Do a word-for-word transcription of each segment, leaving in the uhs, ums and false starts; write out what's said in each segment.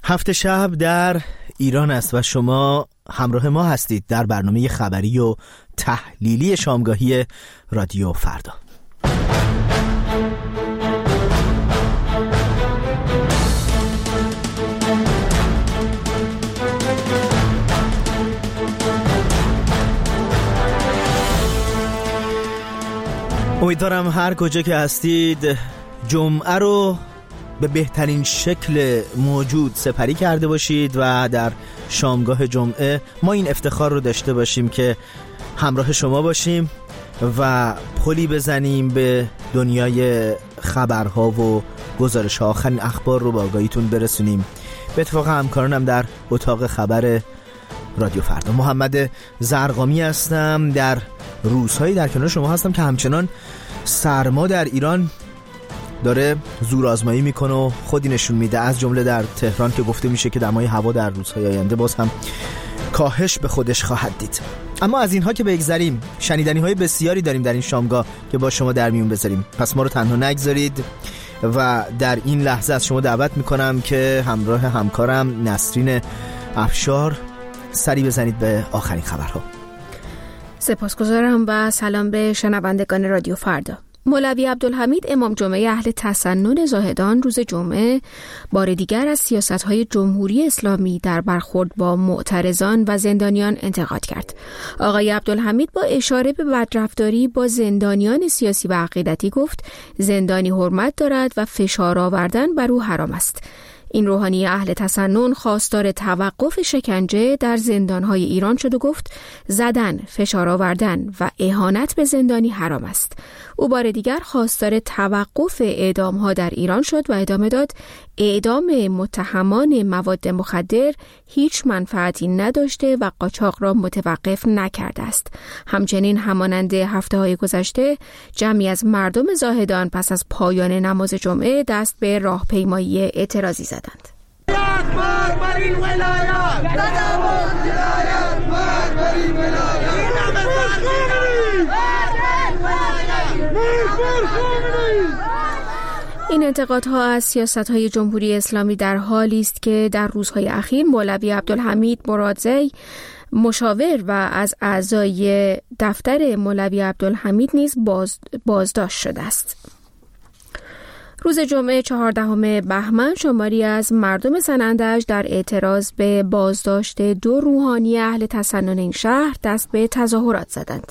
هفت شب در ایران است و شما همراه ما هستید در برنامه خبری و تحلیلی شامگاهی رادیو فردا. امیدوارم هر کجا که هستید جمعه رو به بهترین شکل موجود سپری کرده باشید و در شامگاه جمعه ما این افتخار رو داشته باشیم که همراه شما باشیم و پلی بزنیم به دنیای خبرها و گزارش‌ها، آخرین اخبار رو با آگاهیتون برسونیم. به اتفاق همکارانم در اتاق خبر رادیو فردا، محمد زرقامی هستم. در روزهایی در کنار شما هستم که همچنان سرما در ایران داره زور آزمایی میکنه و خودی نشون میده، از جمله در تهران که گفته میشه که دمای هوا در روزهای آینده باز هم کاهش به خودش خواهد دید. اما از اینها که بگذریم، شنیدنی های بسیاری داریم در این شامگاه که با شما در میون بذاریم، پس ما رو تنها نگذارید و در این لحظه از شما دعوت میکنم که همراه همکارم نسرین افشار سری بزنید به آخرین خبرها. سپاسگزارم و سلام به شنوندگان رادیو فردا. مولوی عبدالحمید امام جمعه اهل تسنن زاهدان روز جمعه بار دیگر از سیاست‌های جمهوری اسلامی در برخورد با معترضان و زندانیان انتقاد کرد. آقای عبدالحمید با اشاره به بدرفتاری با زندانیان سیاسی و عقیدتی گفت زندانی حرمت دارد و فشار آوردن بر او حرام است. این روحانی اهل تسنن خواستار توقف شکنجه در زندان‌های ایران شد و گفت زدن، فشار آوردن و اهانت به زندانی حرام است. او بار دیگر خواستار توقف اعدام‌ها در ایران شد و ادامه داد اعدام متهمان مواد مخدر هیچ منفعتی نداشته و قاچاق را متوقف نکرده است. همچنین همانند هفته‌های گذشته جمعی از مردم زاهدان پس از پایان نماز جمعه دست به راهپیمایی اعتراضی زدند. مرگ بر این ولایت! تداوم ولایت! مرگ بر این ولایت! این انتقادها از سیاست‌های جمهوری اسلامی در حالی است که در روزهای اخیر مولوی عبدالحمید مرادزی مشاور و از اعضای دفتر مولوی عبدالحمید نیز باز بازداشت شده است. روز جمعه چهاردهم بهمن شماری از مردم سنندج در اعتراض به بازداشت دو روحانی اهل تسنن این شهر دست به تظاهرات زدند.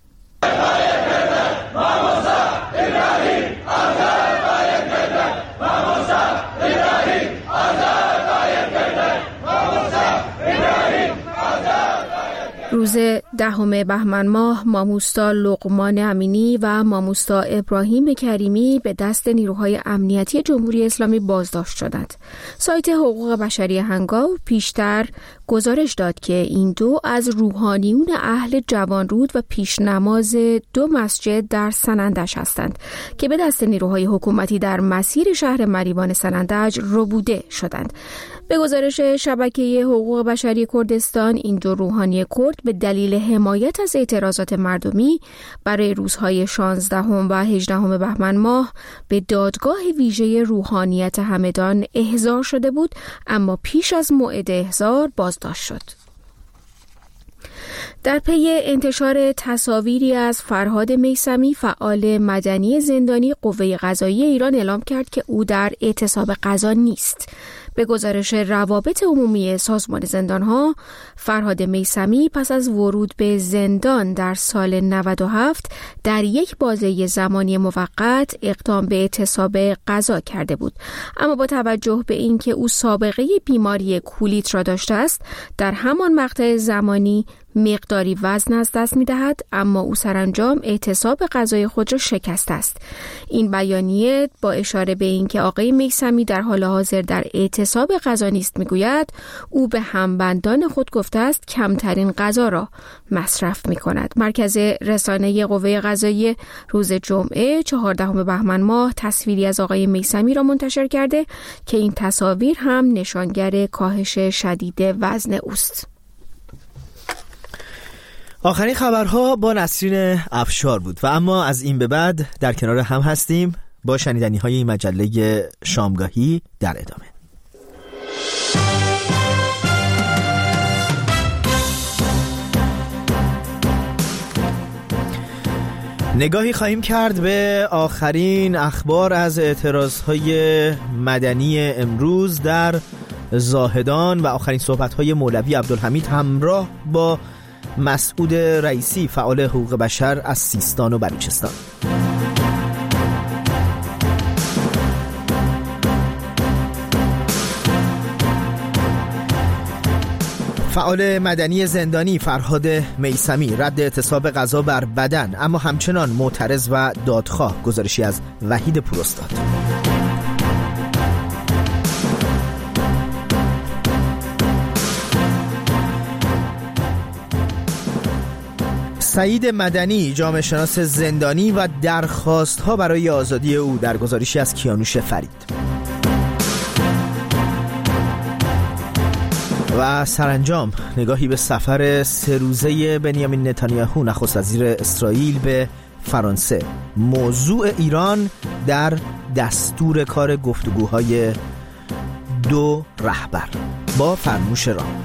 روز دهم بهمن ماه ماموستا لقمان امینی و ماموستا ابراهیم کریمی به دست نیروهای امنیتی جمهوری اسلامی بازداشت شدند. سایت حقوق بشری هنگاو پیشتر گزارش داد که این دو از روحانیون اهل جوانرود و پیشنماز دو مسجد در سنندج هستند که به دست نیروهای حکومتی در مسیر شهر مریوان سنندج ربوده شدند. به گزارش شبکه حقوق بشری کردستان، این دو روحانی کرد به دلیل حمایت از اعتراضات مردمی برای روزهای شانزدهم و هجدهم بهمن ماه به دادگاه ویژه روحانیت همدان احضار شده بود، اما پیش از موعد احضار بازداشت شد. در پی انتشار تصاویری از فرهاد میثمی فعال مدنی زندانی، قوه قضاییه ایران اعلام کرد که او در اعتصاب قضا نیست. به گزارش روابط عمومی سازمان زندانها، فرهاد میثمی پس از ورود به زندان در سال نود و هفت در یک بازه زمانی موقت اقدام به اعتصاب قضا کرده بود، اما با توجه به اینکه او سابقه بیماری کولیت را داشته است، در همان مقطع زمانی مقداری وزن از دست می‌دهد، اما او سرانجام اعتصاب قضای خود را شکسته است. این بیانیه با اشاره به اینکه آقای میثمی در حال حاضر در اعتصاب قضا نیست میگوید او به همبندان خود گفته است کمترین غذا را مصرف می‌کند. مرکز رسانه قوه قضاییه روز جمعه چهاردهم بهمن ماه تصویری از آقای میثمی را منتشر کرده که این تصاویر هم نشانگر کاهش شدید وزن اوست. آخرین خبرها با نسرین افشار بود و اما از این به بعد در کنار هم هستیم با شنیدنی های این مجله شامگاهی در ادامه. نگاهی خواهیم کرد به آخرین اخبار از اعتراضهای مدنی امروز در زاهدان و آخرین صحبت‌های مولوی عبدالحمید همراه با مسعود رئیسی فعال حقوق بشر از سیستان و بلوچستان. فعال مدنی زندانی فرهاد میثمی رد اعتصاب غذا بر بدن اما همچنان معترض و دادخواه. گزارشی از وحید پوراستاد. سعید مدنی جامعه شناس زندانی و درخواست‌ها برای آزادی او در گزارشی از کیانوش فرید. و سرانجام نگاهی به سفر سه روزه بنیامین نتانیاهو نخست وزیر اسرائیل به فرانسه. موضوع ایران در دستور کار گفتگوهای دو رهبر با فرموش رام.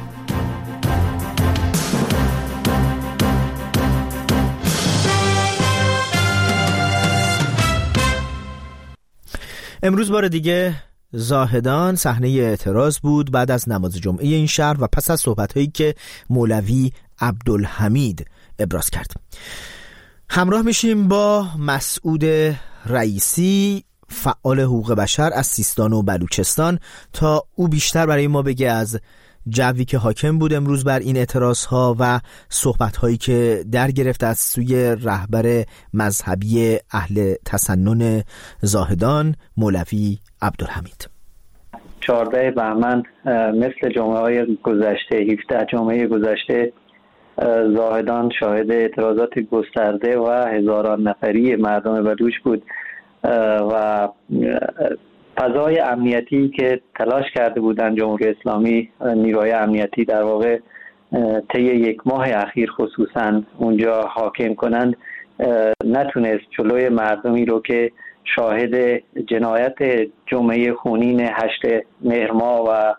امروز بار دیگه زاهدان صحنه اعتراض بود بعد از نماز جمعه این شهر و پس از صحبت‌هایی که مولوی عبدالحمید ابراز کرد. همراه میشیم با مسعود رئیسی فعال حقوق بشر از سیستان و بلوچستان تا او بیشتر برای ما بگه از جوی که حاکم بود امروز بر این اعتراض‌ها و صحبت‌هایی که در گرفت از سوی رهبر مذهبی اهل تسنن زاهدان مولوی عبدالحمید. چهارده بهمن مثل جمعه‌های گذشته، هفده جمعه گذشته، زاهدان شاهد اعتراضات گسترده و هزاران نفری مردم بلوچ بود و فضای امنیتی که تلاش کرده بودند جمهوری اسلامی، نیروهای امنیتی در واقع طی یک ماه اخیر خصوصا اونجا حاکم کنند، نتونست جلوی مردمی رو که شاهد جنایت جمعه خونین هشت مهر ماه و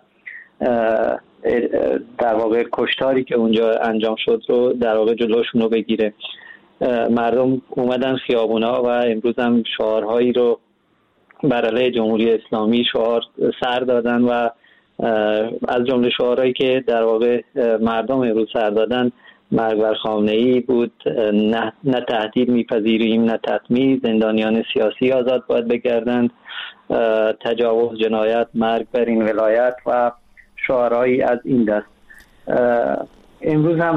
در واقع کشتاری که اونجا انجام شد رو در واقع جلوشون رو بگیره. مردم اومدن خیابونا و امروز هم شعارهایی رو بر علیه جمهوری اسلامی شعار سر دادن و از جمله شعارهایی که در واقع مردم امروز سر دادن مرگ بر خامنه‌ای بود، نه, نه تهدید میپذیریم نه تطمیع، زندانیان سیاسی آزاد باید بگردند، تجاوز، جنایت، مرگ بر این ولایت و شعارهایی از این دست. امروز هم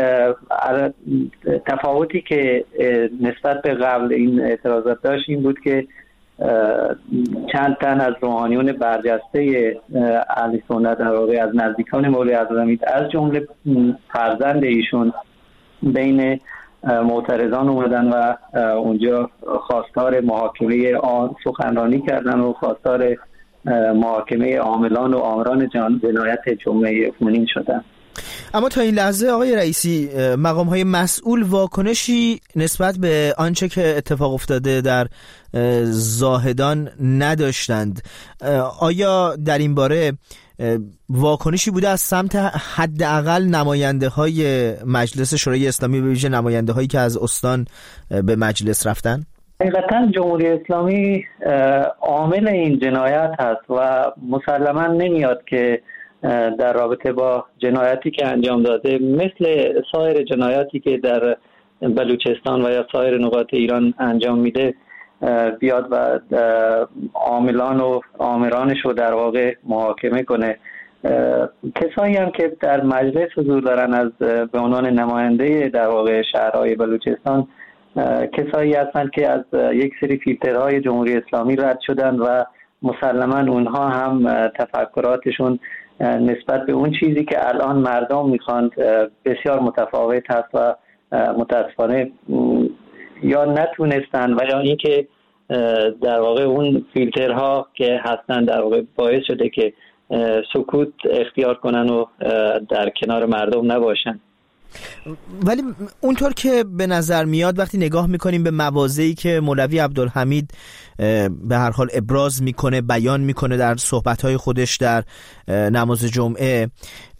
تفاوتی که نسبت به قبل این اعتراضات داشت این بود که چند تن از روحانیون برجسته اهل سنت در واقع از نزدیکان مولوی عبدالحمید از جمله فرزند ایشون بین معترضان اومدن و اونجا خواستار محاکمه آن سخنرانی کردن و خواستار محاکمه عاملان و آمران جنایت جمعه خونین شدن. اما تا این لحظه آقای رئیسی، مقام‌های مسئول واکنشی نسبت به آنچه که اتفاق افتاده در زاهدان نداشتند. آیا در این باره واکنشی بوده از سمت حداقل نماینده‌های مجلس شورای اسلامی، به ویژه نماینده‌هایی که از استان به مجلس رفتن؟ حقیقتاً جمهوری اسلامی عامل این جنایت هست و مسلماً نمیاد که در رابطه با جنایتی که انجام داده مثل سایر جنایاتی که در بلوچستان و یا سایر نقاط ایران انجام میده بیاد و عاملان و آمرانش رو در واقع محاکمه کنه. کسایی هم که در مجلس حضور دارن از به عنوان نماینده در واقع شهرهای بلوچستان، کسایی هستند که از یک سری فیلترهای جمهوری اسلامی رد شدن و مسلماً اونها هم تفکراتشون نسبت به اون چیزی که الان مردم میخواند بسیار متفاوت هست و متاسفانه یا نتونستن و یا اینکه در واقع اون فیلترها که هستن در واقع باعث شده که سکوت اختیار کنن و در کنار مردم نباشن. ولی اونطور که به نظر میاد وقتی نگاه میکنیم به مواضعی که مولوی عبدالحمید به هر حال ابراز میکنه، بیان میکنه در صحبتهای خودش در نماز جمعه،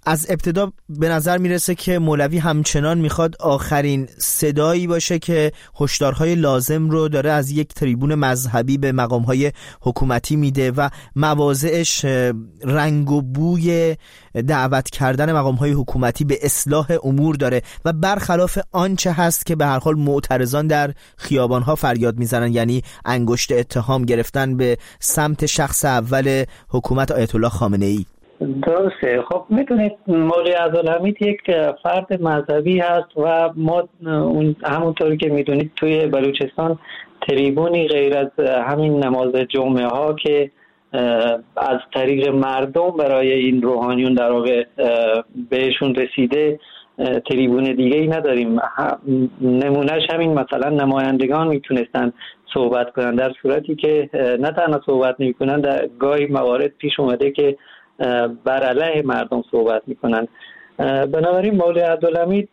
از ابتدا به نظر میرسه که مولوی همچنان میخواد آخرین صدایی باشه که هشدارهای لازم رو داره از یک تریبون مذهبی به مقامهای حکومتی میده و مواضعش رنگ و بوی دعوت کردن مقامهای حکومتی به اصلاح امور داره و برخلاف آنچه هست که به هر حال معترضان در خیابانها فریاد میزنن، یعنی انگشت اتهام گرفتن به سمت شخص اول حکومت آیت الله خامنه ای. درسته. خب میدونید مولوی عبدالحمید یک فرد مذهبی هست و ما اون همونطوری که میدونید توی بلوچستان تریبونی غیر از همین نماز جمعه ها که از طریق مردم برای این روحانیون در واقع بهشون رسیده تریبون دیگه ای نداریم. نمونهش همین مثلا نمایندگان میتونستن صحبت کنن، در صورتی که نه تنها صحبت نمیکنن، در گاهی موارد پیش اومده که بر علیه مردم صحبت میکنن. بنابراین مولوی عبدالحمید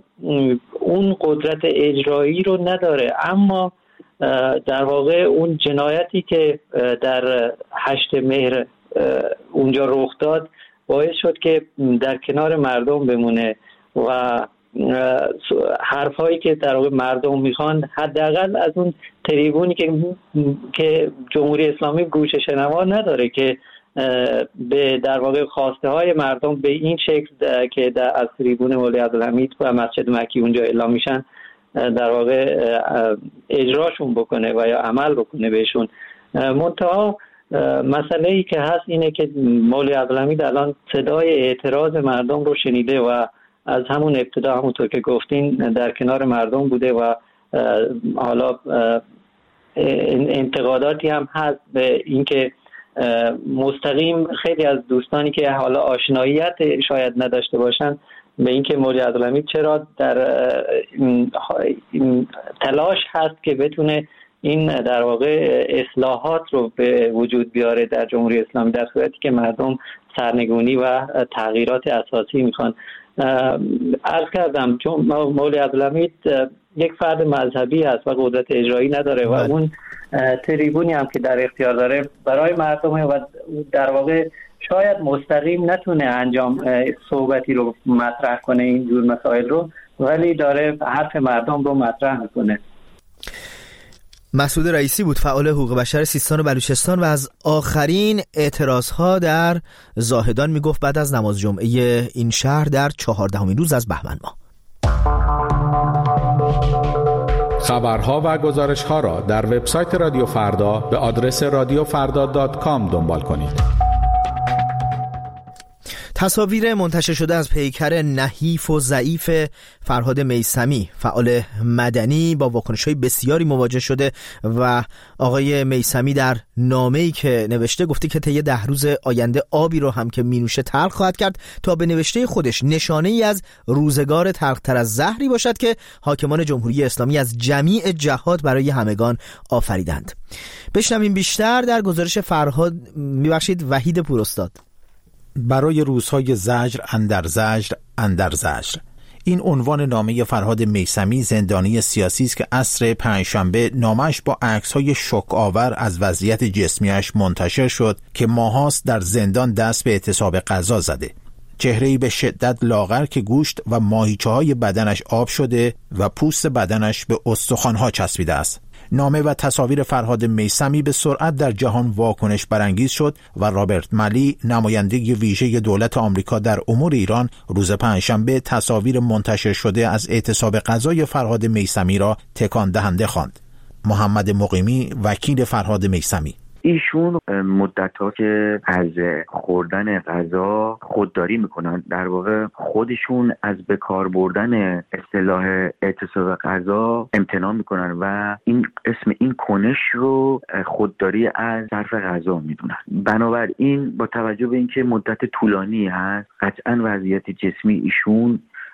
اون قدرت اجرایی رو نداره، اما در واقع اون جنایتی که در هشت مهر اونجا رخ داد باعث شد که در کنار مردم بمونه و حرفایی که در واقع مردم میخوان حداقل از اون تریبونی که که جمهوری اسلامی گوش شنوا نداره که به در واقع خواسته های مردم به این شکل که در از تریبون مولوی عبدالحمید و مسجد مکی اونجا اعلام میشن در واقع اجراشون بکنه و یا عمل بکنه بهشون. منتها مسئله ای که هست اینه که مولوی عبدالحمید الان صدای اعتراض مردم رو شنیده و از همون ابتدا همونطور که گفتین در کنار مردم بوده و حالا انتقاداتی هم هست به اینکه مستقیم خیلی از دوستانی که حالا آشناییت شاید نداشته باشن به اینکه مولوی عبدالحمید چرا در تلاش هست که بتونه این در واقع اصلاحات رو به وجود بیاره در جمهوری اسلامی، در صورتی که مردم سرنگونی و تغییرات اساسی میخوان. عرض کردم چون مولوی عبدالحمید یک فرد مذهبی هست و قدرت اجرایی نداره و اون تریبونی هم که در اختیار داره برای مردمه و در واقع شاید مستقیم نتونه انجام صحبتی رو مطرح کنه این جور مسائل رو، ولی داره حرف مردم رو مطرح میکنه. مسعود رئیسی بود، فعال حقوق بشر سیستان و بلوچستان و از آخرین اعتراضها در زاهدان میگفت بعد از نماز جمعه این شهر در چهاردهمین روز از بهمن ماه. خبرها و گزارشها را در وبسایت رادیو فردا به آدرس رادیو فردا دات کام دنبال کنید. تصاویر منتشر شده از پیکر نحیف و ضعیف فرهاد میثمی فعال مدنی با واکنش‌های بسیاری مواجه شده و آقای میثمی در نامه‌ای که نوشته گفته که طی ده روز آینده آبی رو هم که مینوشه تلخ خواهد کرد تا به نوشته خودش نشانه‌ای از روزگار تلخ‌تر از زهری باشد که حاکمان جمهوری اسلامی از جمیع جهات برای همگان آفریدند. بشنویم بیشتر در گزارش فرهاد میبخشید وحید پوراستاد. برای روزهای زجر اندر زجر اندر زجر، این عنوان نامه فرهاد میثمی زندانی سیاسی است که عصر پنجشنبه نامش با عکس‌های شوک آور از وضعیت جسمیش منتشر شد که ماهاست در زندان دست به اعتصاب غذا زده. چهره‌ای به شدت لاغر که گوشت و ماهیچه‌های بدنش آب شده و پوست بدنش به استخوان‌ها چسبیده است. نامه و تصاویر فرهاد میثمی به سرعت در جهان واکنش برانگیز شد و رابرت ملی، نماینده ویژه دولت آمریکا در امور ایران، روز پنجشنبه تصاویر منتشر شده از اعتصاب غذای فرهاد میثمی را تکان دهنده خواند. محمد مقیمی، وکیل فرهاد میثمی: ایشون مدت‌ها که از خوردن غذا خودداری میکنن، در واقع خودشون از به کار بردن اصطلاح اعتصاب غذا امتناع میکنن و این اسم این کنش رو خودداری از صرف غذا میدونن. بنابراین با توجه به اینکه مدت طولانی هست، قطعاً وضعیت جسمی ایشون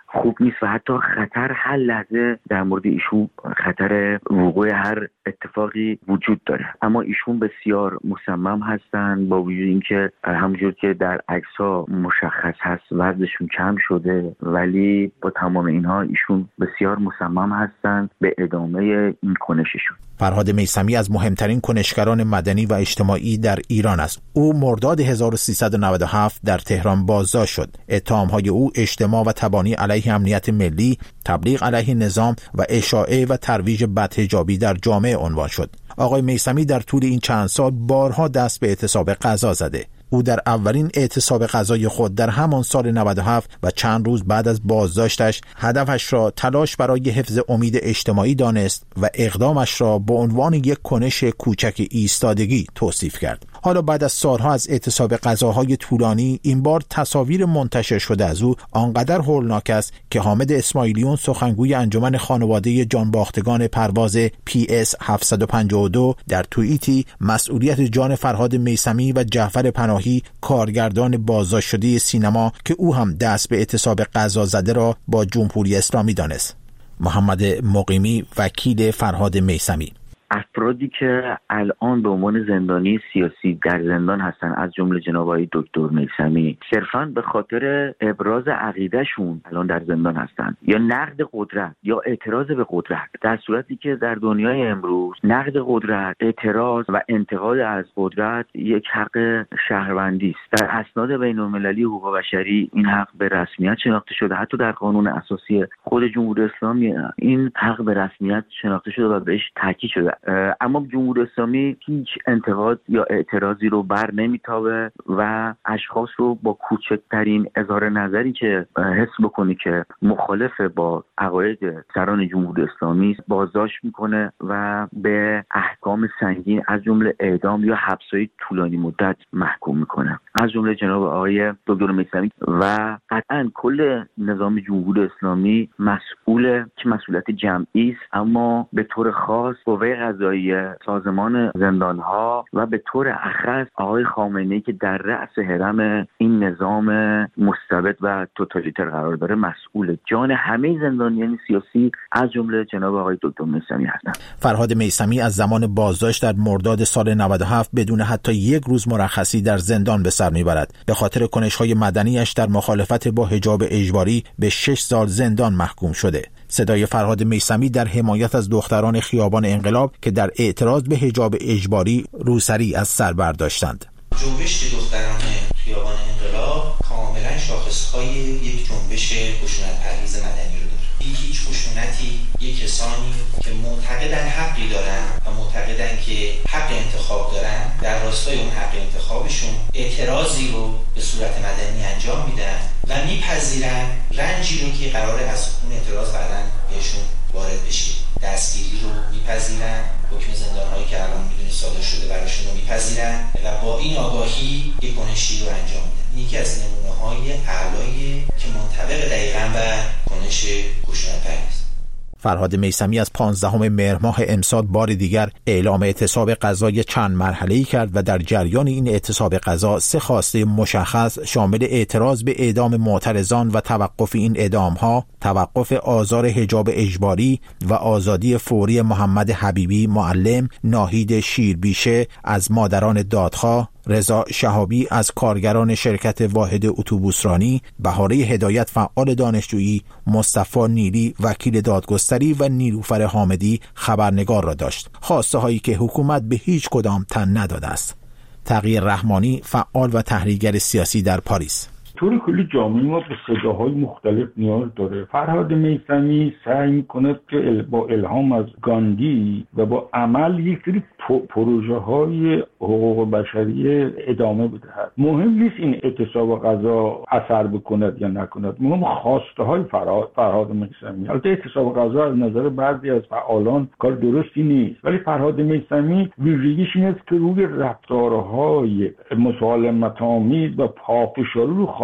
خوب نیست و حتی خطر هر لحظه در مورد ایشون خطر وقوع هر اتفاقی وجود داره. اما ایشون بسیار مصمم هستن با وجود اینکه همونجور که در عکس‌ها مشخص هست وزنشون کم شده، ولی با تمام اینها ایشون بسیار مصمم هستن به ادامه این کنششون. فرهاد میثمی از مهمترین کنشگران مدنی و اجتماعی در ایران است. او مرداد هزار و سیصد و نود و هفت در تهران بازداشت شد. اتهام‌های او اجتماع و تبانی علیه امنیت ملی، تبلیغ علیه نظام و اشاعه و ترویج بدحجابی در جامعه عنوان شد. آقای میثمی در طول این چند سال بارها دست به اعتصاب غذا زده. او در اولین اعتصاب غذای خود در همان سال نود و هفت و چند روز بعد از بازداشتش هدفش را تلاش برای حفظ امید اجتماعی دانست و اقدامش را به عنوان یک کنش کوچک ایستادگی توصیف کرد. حالا بعد از سالها از اعتصاب غذاهای طولانی، این بار تصاویر منتشر شده از او آنقدر هولناک است که حامد اسماعیلیون، سخنگوی انجمن خانواده جانباختگان پرواز پی اس هفتصد و پنجاه و دو، در توییتی مسئولیت جان فرهاد میثمی و جعفر پناهی، کارگردان بازداشت شده سینما که او هم دست به اعتصاب غذا زده، را با جمهوری اسلامی دانست. محمد مقیمی، وکیل فرهاد میثمی: افرادی که الان به عنوان زندانی سیاسی در زندان هستن، از جمله جناب آقای دکتر میثمی، صرفاً به خاطر ابراز عقیدهشون الان در زندان هستن یا نقد قدرت یا اعتراض به قدرت، در صورتی که در دنیای امروز نقد قدرت، اعتراض و انتقاد از قدرت یک حق شهروندی است. در اسناد بین‌المللی حقوق بشری این حق به رسمیت شناخته شده. حتی در قانون اساسی خود جمهوری اسلامی این حق به رسمیت شناخته شده و بهش تاکید شده. اما جمهوری اسلامی هیچ انتقاد یا اعتراضی رو بر نمیتابه و اشخاص رو با کوچکترین اظهار نظری که حس بکنه که مخالف با عقاید سران جمهوری اسلامی بازداشت میکنه و به احکام سنگین از جمله اعدام یا حبس‌های طولانی مدت محکوم میکنه، از جمله جناب آقای دکتر میثمی. و قطعا کل نظام جمهوری اسلامی مسئول که مسئولیت جمعی است، اما به طور خاص قوه قضایی، سازمان زندانها و به طور اخص آقای خامنه‌ای که در رأس هرم این نظام مستبد و توتالیتر قرار داره مسئول جان همه زندانیان سیاسی از جمله جناب آقای دکتر میثمی هستند. فرهاد میثمی از زمان بازداشت در مرداد سال نود و هفت بدون حتی یک روز مرخصی در زندان به سر میبرد. به خاطر کنش‌های مدنیش در مخالفت با حجاب اجباری به شش سال زندان محکوم شده. صدای فرهاد میثمی در حمایت از دختران خیابان انقلاب که در اعتراض به حجاب اجباری روسری از سر برداشتند. جنبش دختران خیابان انقلاب کاملا شاخصهای یک جنبش خشونت پرهیز مدنی رو داره. هیچ خشونتی یک کسانی که معتقدن حقی دارن و معتقدن که حق انتخاب دارن در راستای اون حق انتخابشون اعتراضی رو به صورت مدنی انجام میدن و میپذیرن رنجی رو که قراره از اون اعتراض بعدن بهشون وارد بشه. دستگیری رو میپذیرن، حکم زندانهایی که الان میدونی صادر شده براشون رو میپذیرن و با این آگاهی یک کنشی رو انجام میدن. یکی از نمونه های اعلایی که منطبق دقیقاً و کنش خشونت پرهیز. فرهاد میثمی از پانزدهم مهر ماه امسال بار دیگر اعلام اعتصاب غذای چند مرحله‌ای کرد و در جریان این اعتصاب غذا سه خواسته مشخص شامل اعتراض به اعدام معترضان و توقف این اعدام‌ها، توقف آزار حجاب اجباری و آزادی فوری محمد حبیبی معلم، ناهید شیربیشه از مادران دادخواه، رضا شهابی از کارگران شرکت واحد اتوبوسرانی، بهاره هدایت فعال دانشجویی، مصطفی نیلی وکیل دادگستری و نیلوفر حامدی خبرنگار را داشت. خواسته هایی که حکومت به هیچ کدام تن نداده است. تغییر رحمانی فعال و تحلیلگر سیاسی در پاریس: طور کلی جامعه ما به صداهای مختلف نیاز داره. فرهاد میثمی سعی میکنه که با الهام از گاندی و با عمل یک سری پروژه های حقوق بشری ادامه بدهد. مهم نیست این اعتصاب غذا اثر بکند یا نکند، مهم خواسته های فرهاد فرهاد میثمی. البته اعتصاب غذا از نظر بعضی از فعالان کار درستی نیست، ولی فرهاد میثمی ویژگیش این است که روی رفتارهای مسالمت‌آمیز و پافشاری رو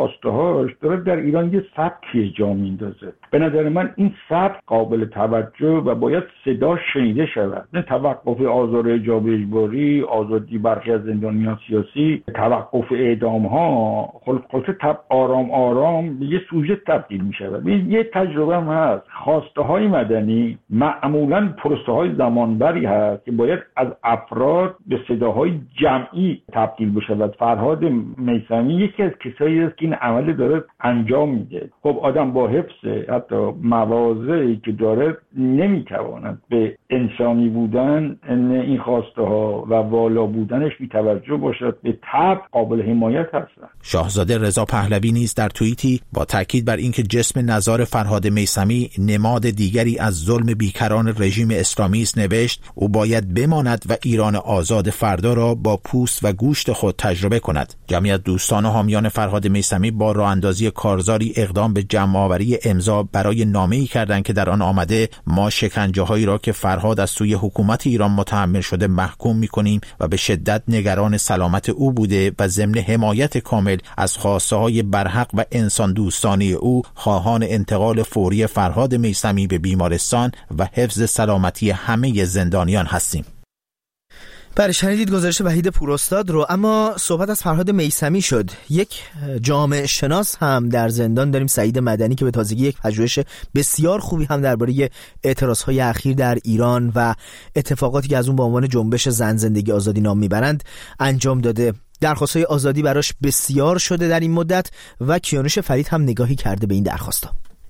خواسته‌هاش داره در ایران یه سبکی جا میندازه. به نظر من این سبک قابل توجه و باید صدا شنیده شود. نه توقف آزار اجباری اجباری، آزادی برخی از زندانیان سیاسی، توقف اعدام‌ها، خلاصه تب آرام آرام به یه سوژه تبدیل می‌شود. یه تجربه هم هست، خواسته‌های مدنی معمولاً پروسه‌های زمانبری هست که باید از افراد به صداهای جمعی تبدیل بشود. فرهاد میثمی یکی از کسایی است که این عمل داره انجام میده. خب آدم با حفظ حتی مواضعی که داره نمیتواند به انسانی بودن این خواسته ها و والا بودنش بی‌توجه باشد. به طبع قابل حمایت هستند. شاهزاده رضا پهلوی نیز در توییتی با تاکید بر اینکه جسم نزار فرهاد میثمی نماد دیگری از ظلم بیکران رژیم اسلامی است نوشت او باید بماند و ایران آزاد فردا را با پوست و گوشت خود تجربه کند. جمعی از دوستان و حامیان فرهاد میثمی با راه اندازی کارزاری اقدام به جمع‌آوری امضا برای نامه‌ای کردند که در آن آمده ما شکنجه‌هایی را که فرهاد از سوی حکومت ایران متحمل شده محکوم می‌کنیم و به شدت نگران سلامت او بوده و ضمن حمایت کامل از خواسته‌های برحق و انسان دوستانه او خواهان انتقال فوری فرهاد میثمی به بیمارستان و حفظ سلامتی همه زندانیان هستیم. بله، شنیدید گزارش وحید پوراستاد رو. اما صحبت از فرهاد میثمی شد. یک جامعه شناس هم در زندان داریم، سعید مدنی، که به تازگی یک پژوهش بسیار خوبی هم درباره اعتراضهای اخیر در ایران و اتفاقاتی که از اون به عنوان جنبش زن زندگی آزادی نام میبرند انجام داده. درخواست‌های آزادی براش بسیار شده در این مدت و کیانوش فرید هم نگاهی کرده به این درخواست‌ها.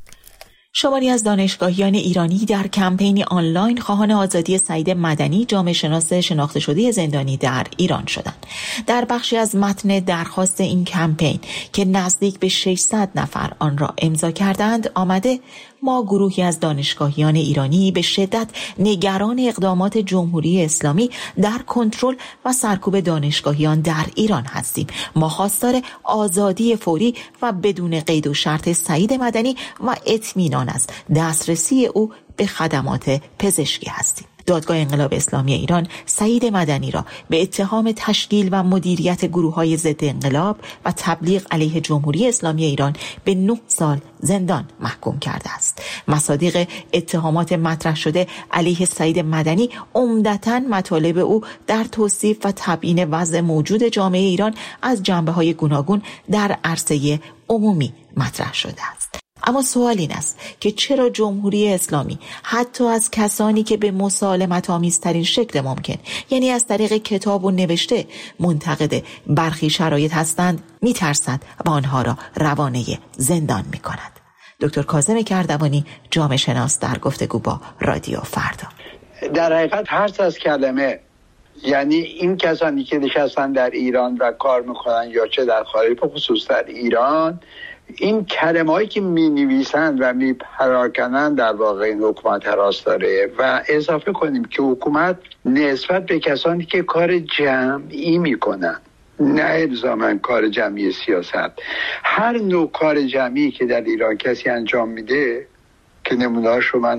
شماری از دانشگاهیان ایرانی در کمپینی آنلاین خواهان آزادی سعید مدنی، جامعه شناس شناخته شده زندانی در ایران شدند. در بخشی از متن درخواست این کمپین که نزدیک به ششصد نفر آن را امضا کردند آمده ما گروهی از دانشگاهیان ایرانی به شدت نگران اقدامات جمهوری اسلامی در کنترل و سرکوب دانشگاهیان در ایران هستیم. ما خواستار آزادی فوری و بدون قید و شرط سعید مدنی و اطمینان از دسترسی او به خدمات پزشکی هستیم. دادگاه انقلاب اسلامی ایران سعید مدنی را به اتهام تشکیل و مدیریت گروه‌های ضد انقلاب و تبلیغ علیه جمهوری اسلامی ایران به نه سال زندان محکوم کرده است. مصادیق اتهامات مطرح شده علیه سعید مدنی عمدتاً مطالب او در توصیف و تبیین وضع موجود جامعه ایران از جنبه‌های گوناگون در عرصه عمومی مطرح شده است. اما سوال این است که چرا جمهوری اسلامی حتی از کسانی که به مسالمت آمیزترین شکل ممکن، یعنی از طریق کتاب و نوشته، منتقد برخی شرایط هستند میترسد و آنها را روانه زندان میکند. دکتر کاظم کردوانی، جامعه شناس، در گفتگو با رادیو فردا. در حقیقت ترس از کلمه، یعنی این کسانی که نشستن در ایران و کار میکنن یا چه در خارج، به خصوص در ایران، این کلمه‌ای که می‌نویسند و می‌پراکنند در واقع این حکومت هراس داره. و اضافه کنیم که حکومت نسبت به کسانی که کار جمعی میکنن، نه الزاماً کار جمعی سیاست، هر نوع کار جمعی که در ایران کسی انجام میده که نمونه‌اش رو من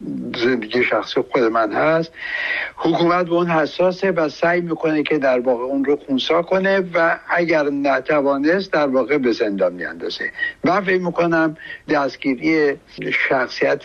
زندگی شخصی خود من هست، حکومت به اون حساسه و سعی میکنه که در واقع اون رو خونسا کنه و اگر نتوانست در واقع به زندان میاندازه. من فکر میکنم دستگیری شخصیت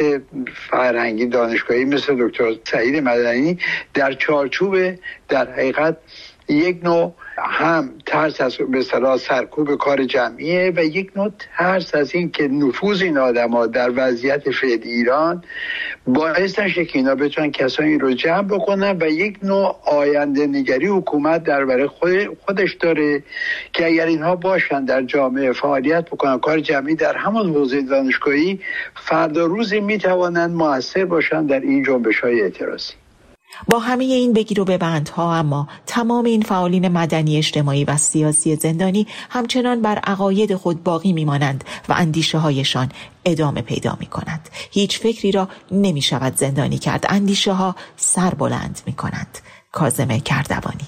فرهنگی دانشگاهی مثل دکتر سعید مدنی در چارچوب در حقیقت یک نوع هم ترس از به اصطلاح سرکوب کار جمعیه و یک نوع ترس از این که نفوذ این آدم‌ها در وضعیت فعلی ایران باعث نشه که اینا بتونن کسانی رو جمع بکنن و یک نوع آینده نگری حکومت در برای خود خودش داره که اگر اینها باشن در جامعه فعالیت بکنن، کار جمعی در همون حوزه دانشگاهی، فردا روزی میتوانن موثر باشن در این جنبش‌های اعتراضی. با همه این بگیر و ببندها اما تمام این فعالین مدنی، اجتماعی و سیاسی زندانی همچنان بر عقاید خود باقی میمانند و اندیشه هایشان ادامه پیدا می کند. هیچ فکری را نمی شود زندانی کرد. اندیشه ها سر بلند می کنند. کاظم کردوانی.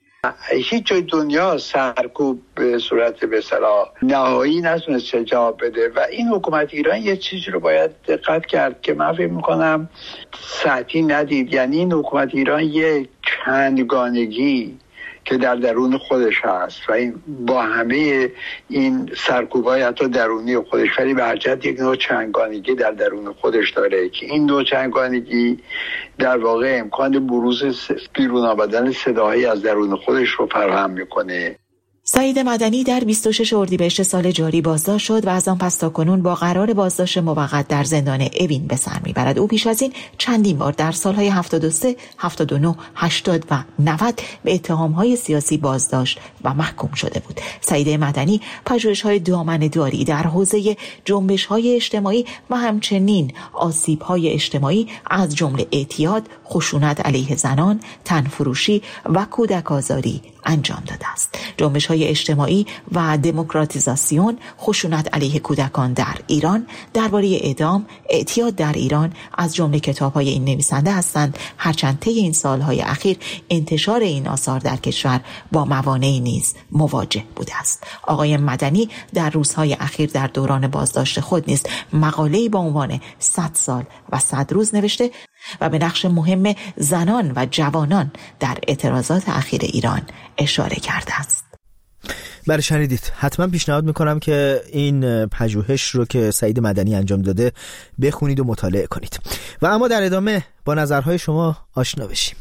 هیچ جای دنیا سرکوب به صورت به اصطلاح نهایی نتونست جواب بده و این حکومت ایران یه چیزی رو باید دقت کرد که من فکر میکنم سطحی ندید. یعنی این حکومت ایران یه چندگانگی، که در درون خودش هست و این با همه این سرکوب‌های حتی درونی خودش، ولی به هر جهت یک نوع چنگانگی در درون خودش داره که این نوع چنگانگی در واقع امکان بروز بیرون آمدن صداهایی از درون خودش رو فراهم میکنه. سعید مدنی در بیست و شش اردیبهشت سال جاری بازداشت شد و از آن پس تا کنون با قرار بازداشت موقت در زندان اوین به سر میبرد. او پیش از این چندین بار در سالهای هفتاد و سه، هفتاد و نه، هشتاد و نود به اتهامهای سیاسی بازداشت و محکوم شده بود. سعید مدنی پژوهش‌های دامن داری در حوزه جنبش‌های اجتماعی و همچنین آسیب‌های اجتماعی از جمله اعتیاد، خشونت علیه زنان، تنفروشی و کودک آزاری انجام داده است. جنبش‌های اجتماعی و دموکراتیزاسیون، خشونت علیه کودکان در ایران، درباره اعدام، اعتیاد در ایران از جمله کتاب‌های این نویسنده هستند، هرچند طی این سال‌های اخیر انتشار این آثار در کشور با موانعی نیز مواجه بوده است. آقای مدنی در روزهای اخیر در دوران بازداشت خود نیز مقاله‌ای با عنوان صد سال و صد روز نوشته و به نقش مهم زنان و جوانان در اعتراضات اخیر ایران اشاره کرده است. بله شنیدید. حتما پیشنهاد میکنم که این پژوهش رو که سعید مدنی انجام داده بخونید و مطالعه کنید. و اما در ادامه با نظرهای شما آشنا بشیم.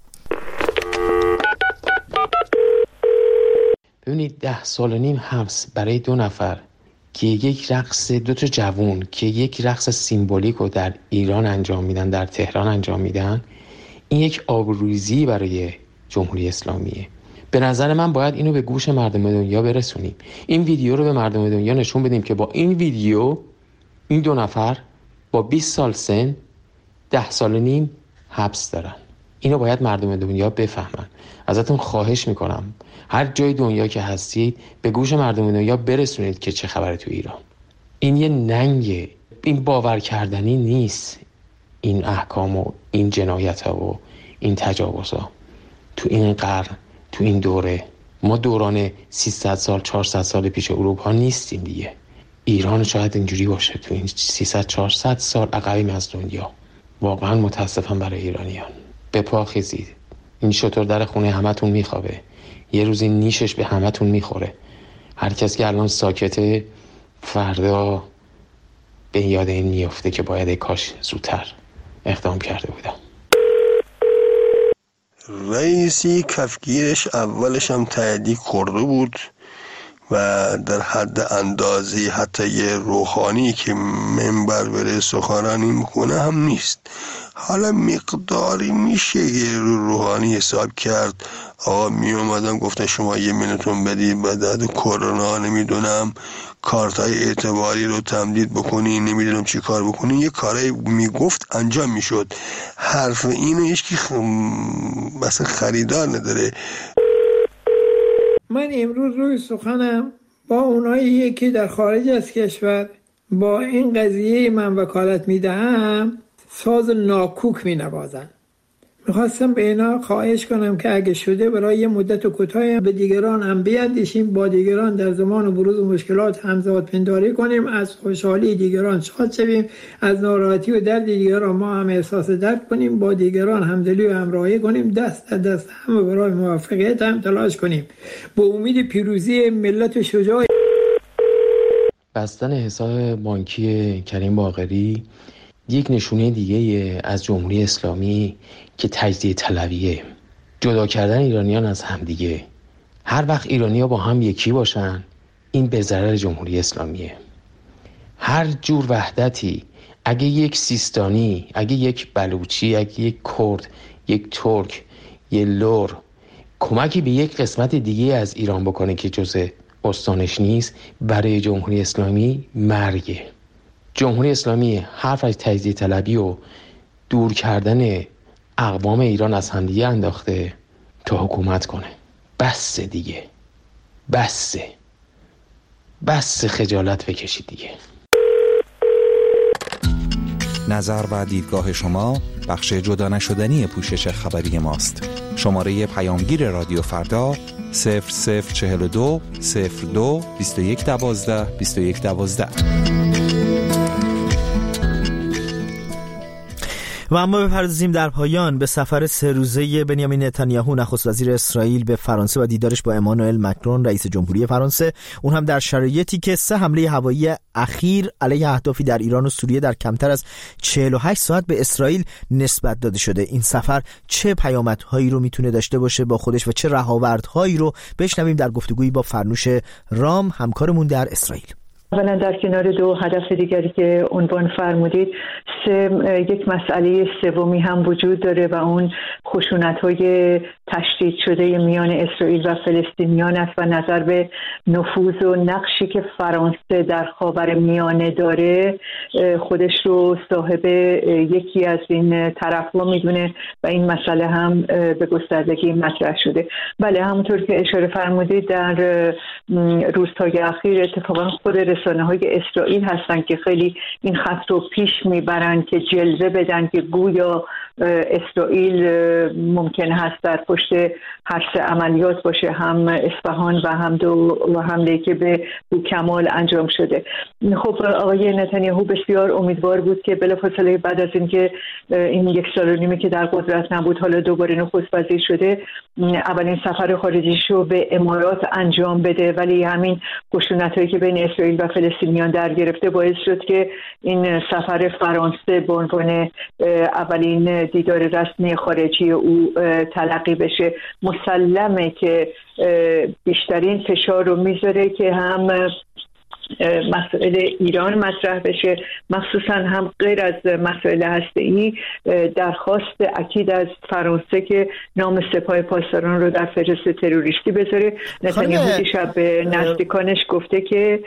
ببینید ده سال و نیم حبس برای دو نفر که یک رقص دو تا جوون که یک رقص سیمبولیک رو در ایران انجام میدن، در تهران انجام میدن، این یک آبروریزی برای جمهوری اسلامیه. به نظر من باید اینو به گوش مردم دنیا برسونیم. این ویدیو رو به مردم دنیا نشون بدیم که با این ویدیو این دو نفر با بیست سال سن ده سال و نیم حبس دارن. اینو باید مردم دنیا بفهمن. ازتون خواهش میکنم هر جای دنیا که هستید به گوش مردم دنیا برسونید که چه خبره تو ایران. این یه ننگه، این باور کردنی نیست. این احکام و این جنایت ها و این تجاوز ها تو این قرن، تو این دوره، ما دوران سیصد سال چهارصد سال پیش اروپا نیستیم دیگه. ایران شاید اینجوری باشه تو این سیصد چهارصد سال عقبیم از دنیا. واقعا متاسفم برای ایرانیان. به پا خیزید. این شطور در خونه همتون میخوابه، یه روزی نیشش به همتون میخوره. هر کس که الان ساکته فردا به یاد این میفته که باید کاش زودتر اقدام کرده بودم. رئیسی کفگیرش اولش هم تاییدی کرده بود و در حد اندازی حتی یه روحانی که منبر بره سخنرانی میکنه هم نیست. حالا مقداری میشه یه رو روحانی حساب کرد. آقا می اومدن گفتن شما یه مینوتون بدید بعد کرونا نمیدونم کارتای اعتباری رو تمدید بکنی، نمیدونم چی کار بکنی، یه کارایی میگفت انجام میشد. حرف اینو هیچکی خ... مثلا خریدار نداره. من امروز روی سخنم با اونایی که در خارج از کشور با این قضیه من وکالت میدهم ساز ناکوک می نوازن. میخواستم به اینا خواهش کنم که اگه شده برای یه مدت کوتاهی به دیگران هم بیندیشیم، با دیگران در زمان بروز مشکلات همزاد پنداری کنیم، از خوشحالی دیگران شاد شویم، از ناراحتی و درد دیگران ما هم احساس درد کنیم، با دیگران همدلی و همراهی کنیم، دست در دست هم برای موفقیت هم تلاش کنیم، با امید پیروزی ملت شجاع. بستن حساب بانکی کریم باقری یک نشونه دیگه از جمهوری اسلامی که تجزیه طلبیه، جدا کردن ایرانیان از همدیگه. هر وقت ایرانی‌ها با هم یکی باشن این به ضرر جمهوری اسلامیه. هر جور وحدتی، اگه یک سیستانی، اگه یک بلوچی، اگه یک کرد، یک ترک، یک لور کمکی به یک قسمت دیگه از ایران بکنه که جزء استانش نیست، برای جمهوری اسلامی مرگه. جمهوری اسلامی حرف از تجزیه طلبی و دور کردن اقوام ایران از همدیگه انداخته تا حکومت کنه. بس دیگه، بس بس خجالت بکشید دیگه. نظر و دیدگاه شما بخش جدا نشدنی پوشش خبری ماست. شماره پیامگیر رادیو فردا صفر صفر چهل و دو صفر دو بیست و یک دوازده بیست و یک دوازده. و اما بپردازیم در پایان به سفر سه روزه بنیامین نتانیاهو نخست وزیر اسرائیل به فرانسه و دیدارش با امانوئل مکرون رئیس جمهوری فرانسه، اون هم در شرایطی که سه حمله هوایی اخیر علیه اهدافی در ایران و سوریه در کمتر از چهل و هشت ساعت به اسرائیل نسبت داده شده. این سفر چه پیامدهایی رو میتونه داشته باشه با خودش و چه رهاوردهایی رو بشنویم در گفتگویی با فرنوش رام، همکارمون در اسرائیل. اولا در کنار دو هدف دیگری که عنوان فرمودید، سه یک مسئله سومی هم وجود داره و اون خشونت‌های تشدید شده میان اسرائیل و فلسطینیان است و نظر به نفوذ و نقشی که فرانسه در خاورمیانه داره خودش رو صاحب یکی از این طرف‌ها میدونه و این مسئله هم به گستردگی مطرح شده. بله، همونطور که اشاره فرمودید در روزهای اخیر اتفاقا خود رسانه‌های اسرائیل هستن که خیلی این خط رو پیش میبرن که جلوه بدن که گویا اسرائیل ممکن هست در پشت هر سه عملیات باشه، هم اصفهان و هم دو حمله که به بوکمال انجام شده. خب آقای نتانیاهو بسیار امیدوار بود که بلافاصله بعد از اینکه این یک سال و نیمه که در قدرت نبود حالا دوباره نخست وزیر شده، اولین سفر خارجیش رو به امارات انجام بده، ولی همین خشونت‌هایی که بین اسرائیل و فلسطینیان در گرفته باعث شد که این سفر فرانسه به عنوان اولین دیدار رسمی خارجی او تلقی بشه. مسلمه که بیشترین فشار رو میذاره که هم مسائل ایران مطرح بشه، مخصوصا هم غیر از مسائل هسته‌ای درخواست اکید از فرانسه که نام سپاه پاسداران رو در فهرست تروریستی بذاره. نتانیاهو دیشب به نزدیکانش گفته که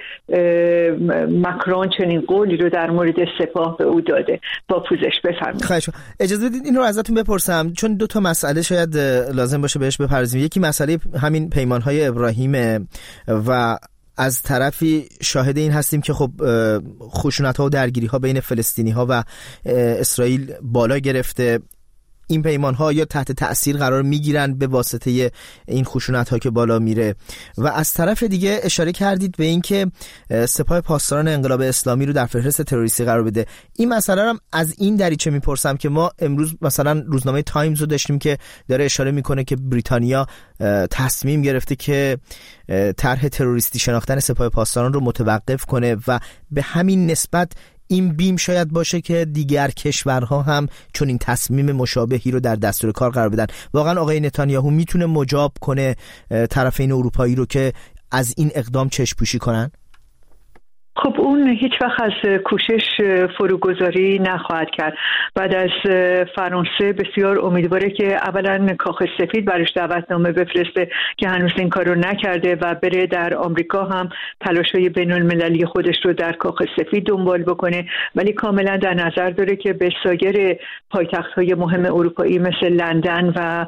مکرون چنین قولی رو در مورد سپاه به او داده. با پوزش بفرمایید. خواهش اجازه بدید این رو ازتون بپرسم، چون دو تا مسئله شاید لازم باشه بهش بپردازیم. یکی مسئله همین پیمان‌های ابراهیم و از طرفی شاهد این هستیم که خب خشونت‌ها و درگیری‌ها بین فلسطینی‌ها و اسرائیل بالا گرفته. این پیمان‌ها یا تحت تأثیر قرار می‌گیرن به واسطه این خشونت‌ها که بالا میره و از طرف دیگه اشاره کردید به این که سپاه پاسداران انقلاب اسلامی رو در فهرست تروریستی قرار بده. این مسئله رو از این دریچه میپرسم که ما امروز مثلا روزنامه تایمز رو داشتیم که داره اشاره میکنه که بریتانیا تصمیم گرفته که طرح تروریستی شناختن سپاه پاسداران رو متوقف کنه و به همین نسبت این بیم شاید باشه که دیگر کشورها هم چون این تصمیم مشابهی رو در دستور کار قرار بدن. واقعا آقای نتانیاهو میتونه مجاب کنه طرفین اروپایی رو که از این اقدام چشم‌پوشی کنن؟ خب اون هیچ وقت از کوشش فروگذاری نخواهد کرد. بعد از فرانسه بسیار امیدواره که اولا کاخ سفید برش دعوتنامه بفرسته که هنوز این کار رو نکرده و بره در آمریکا هم تلاش‌های بین‌المللی خودش رو در کاخ سفید دنبال بکنه، ولی کاملا در نظر داره که به سایر پایتخت‌های مهم اروپایی مثل لندن و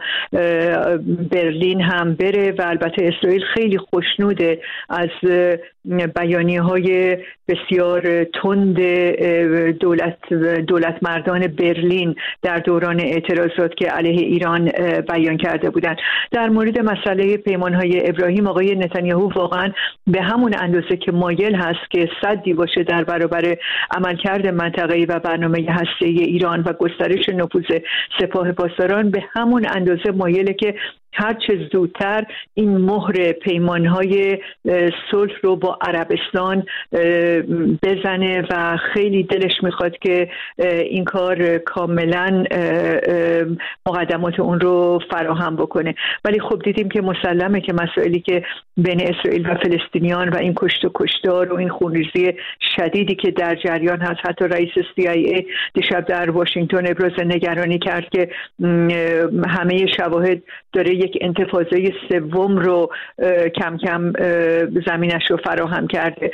برلین هم بره و البته اسرائیل خیلی خوشنوده از بیانیه‌های بسیار تند دولت دولت مردان برلین در دوران اعتراضات که علیه ایران بیان کرده بودند. در مورد مسئله پیمان‌های ابراهیم آقای نتانیاهو واقعا به همون اندازه که مایل هست که سدی باشه در برابر عملکرد منطقه‌ای و برنامه هسته‌ای ایران و گسترش نفوذ سپاه پاسداران، به همون اندازه مایله که هر چه زودتر این مهر پیمان‌های صلح رو با عربستان بزنه و خیلی دلش میخواد که این کار کاملا مقدمات اون رو فراهم بکنه. ولی خب دیدیم که مسلمه که مسائلی که بین اسرائیل و فلسطینیان و این کشت و کشتار و این خونریزی شدیدی که در جریان هست، حتی رئیس سی آی ای دیشب در واشنگتن ابراز نگرانی کرد که همه شواهد داره یک انتفاضه سوم رو کم کم زمینش رو فراهم کرده.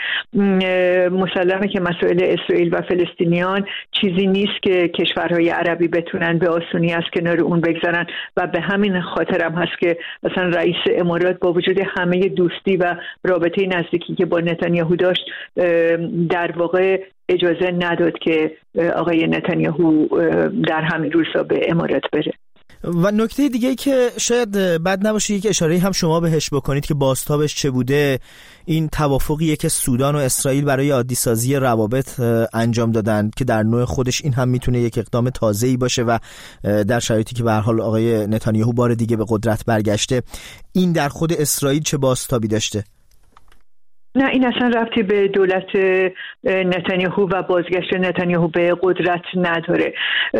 مسلمه که مسائل اسرائیل و فلسطینیان چیزی نیست که کشورهای عربی بتونن به آسونی از کنار اون بگذارن و به همین خاطرم هست که مثلا رئیس امارات با وجود همه دوستی و رابطه نزدیکی که با نتانیاهو داشت در واقع اجازه نداد که آقای نتانیاهو در همین روزها به امارات بره. و نکته دیگه که شاید بد نباشه یک اشاره هم شما بهش بکنید که بازتابش چه بوده، این توافقیه که سودان و اسرائیل برای عادی سازی روابط انجام دادن که در نوع خودش این هم میتونه یک اقدام تازه‌ای باشه و در شرایطی که به هر حال آقای نتانیاهو بار دیگه به قدرت برگشته، این در خود اسرائیل چه بازتابی داشته؟ نه، این اصلا ربطی به دولت نتانیاهو و بازگشت نتانیاهو به قدرت نداره.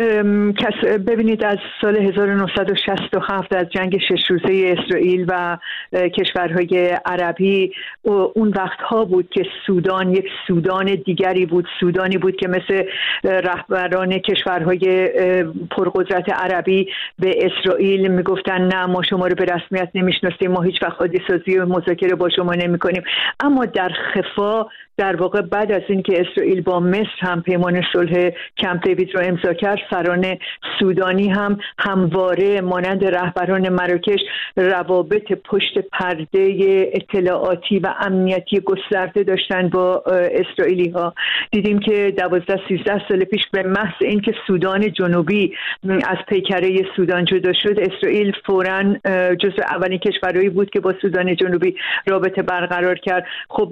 ببینید از سال هزار و نهصد و شصت و هفت از جنگ شش روزه اسرائیل و کشورهای عربی اون وقتها بود که سودان یک سودان دیگری بود، سودانی بود که مثل رهبران کشورهای پرقدرت عربی به اسرائیل میگفتن نه ما شما رو به رسمیت نمیشناسیم، ما هیچ وقت عادی سازی و مذاکره با شما نمیکنیم. اما در خفا در واقع بعد از اینکه اسرائیل با مصر هم پیمان صلح کمپ دیوید رو امضا کرد، سران سودانی هم همواره مانند رهبران مراکش روابط پشت پرده اطلاعاتی و امنیتی گسترده داشتن با اسرائیلی ها. دیدیم که دوازده سیزده سال پیش به محض اینکه سودان جنوبی از پیکره سودان جدا شد، اسرائیل فوراً جزو اولین کشورهایی بود که با سودان جنوبی رابطه برقرار کرد. خب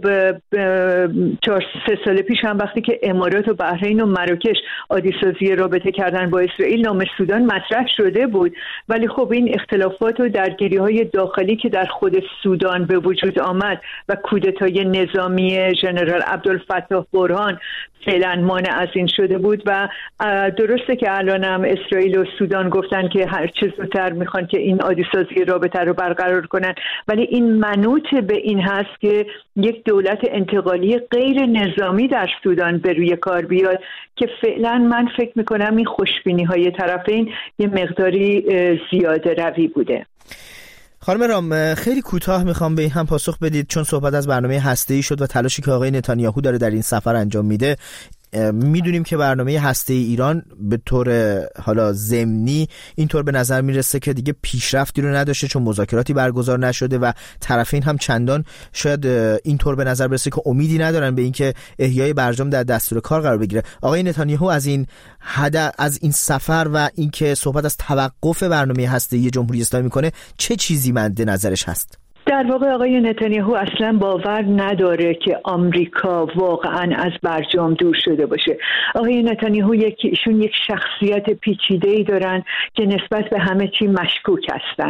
چهار سه سال پیش هم وقتی که امارات و بحرین و مراکش عادی سازی رابطه کردن با اسرائیل، نام سودان مطرح شده بود، ولی خب این اختلافات و درگیری های داخلی که در خود سودان به وجود آمد و کودتای نظامی ژنرال عبدالفتاح برهان فعلا مانع از این شده بود. و درسته که الان هم اسرائیل و سودان گفتن که هر چه زودتر میخوان که این عادی سازی رابطه رو برقرار کنن، ولی این منوط به این هست که یک دولت انتقالی غیر نظامی در سودان به روی کار بیاد که فعلا من فکر میکنم این خوشبینی های طرفین یه مقداری زیاده روی بوده. خانم رام، خیلی کوتاه میخوام به این هم پاسخ بدید، چون صحبت از برنامه هسته‌ای شد و تلاشی که آقای نتانیاهو داره در این سفر انجام میده. میدونیم که برنامه هسته‌ای ایران به طور حالا ضمنی اینطور به نظر میرسه که دیگه پیشرفتی رو نداشته، چون مذاکراتی برگزار نشده و طرفین هم چندان شاید اینطور به نظر برسه که امیدی ندارن به اینکه احیای برجام در دستور کار قرار بگیره. آقای نتانیاهو از این هدف، از این سفر و اینکه صحبت از توقف برنامه هسته‌ای جمهوری اسلامی میکنه، چه چیزی مد نظرش هست؟ در واقع آقای نتانیاهو اصلا باور نداره که آمریکا واقعا از برجام دور شده باشه. آقای نتانیاهو یکیشون یک شخصیت پیچیده‌ای دارن که نسبت به همه چی مشکوک هستن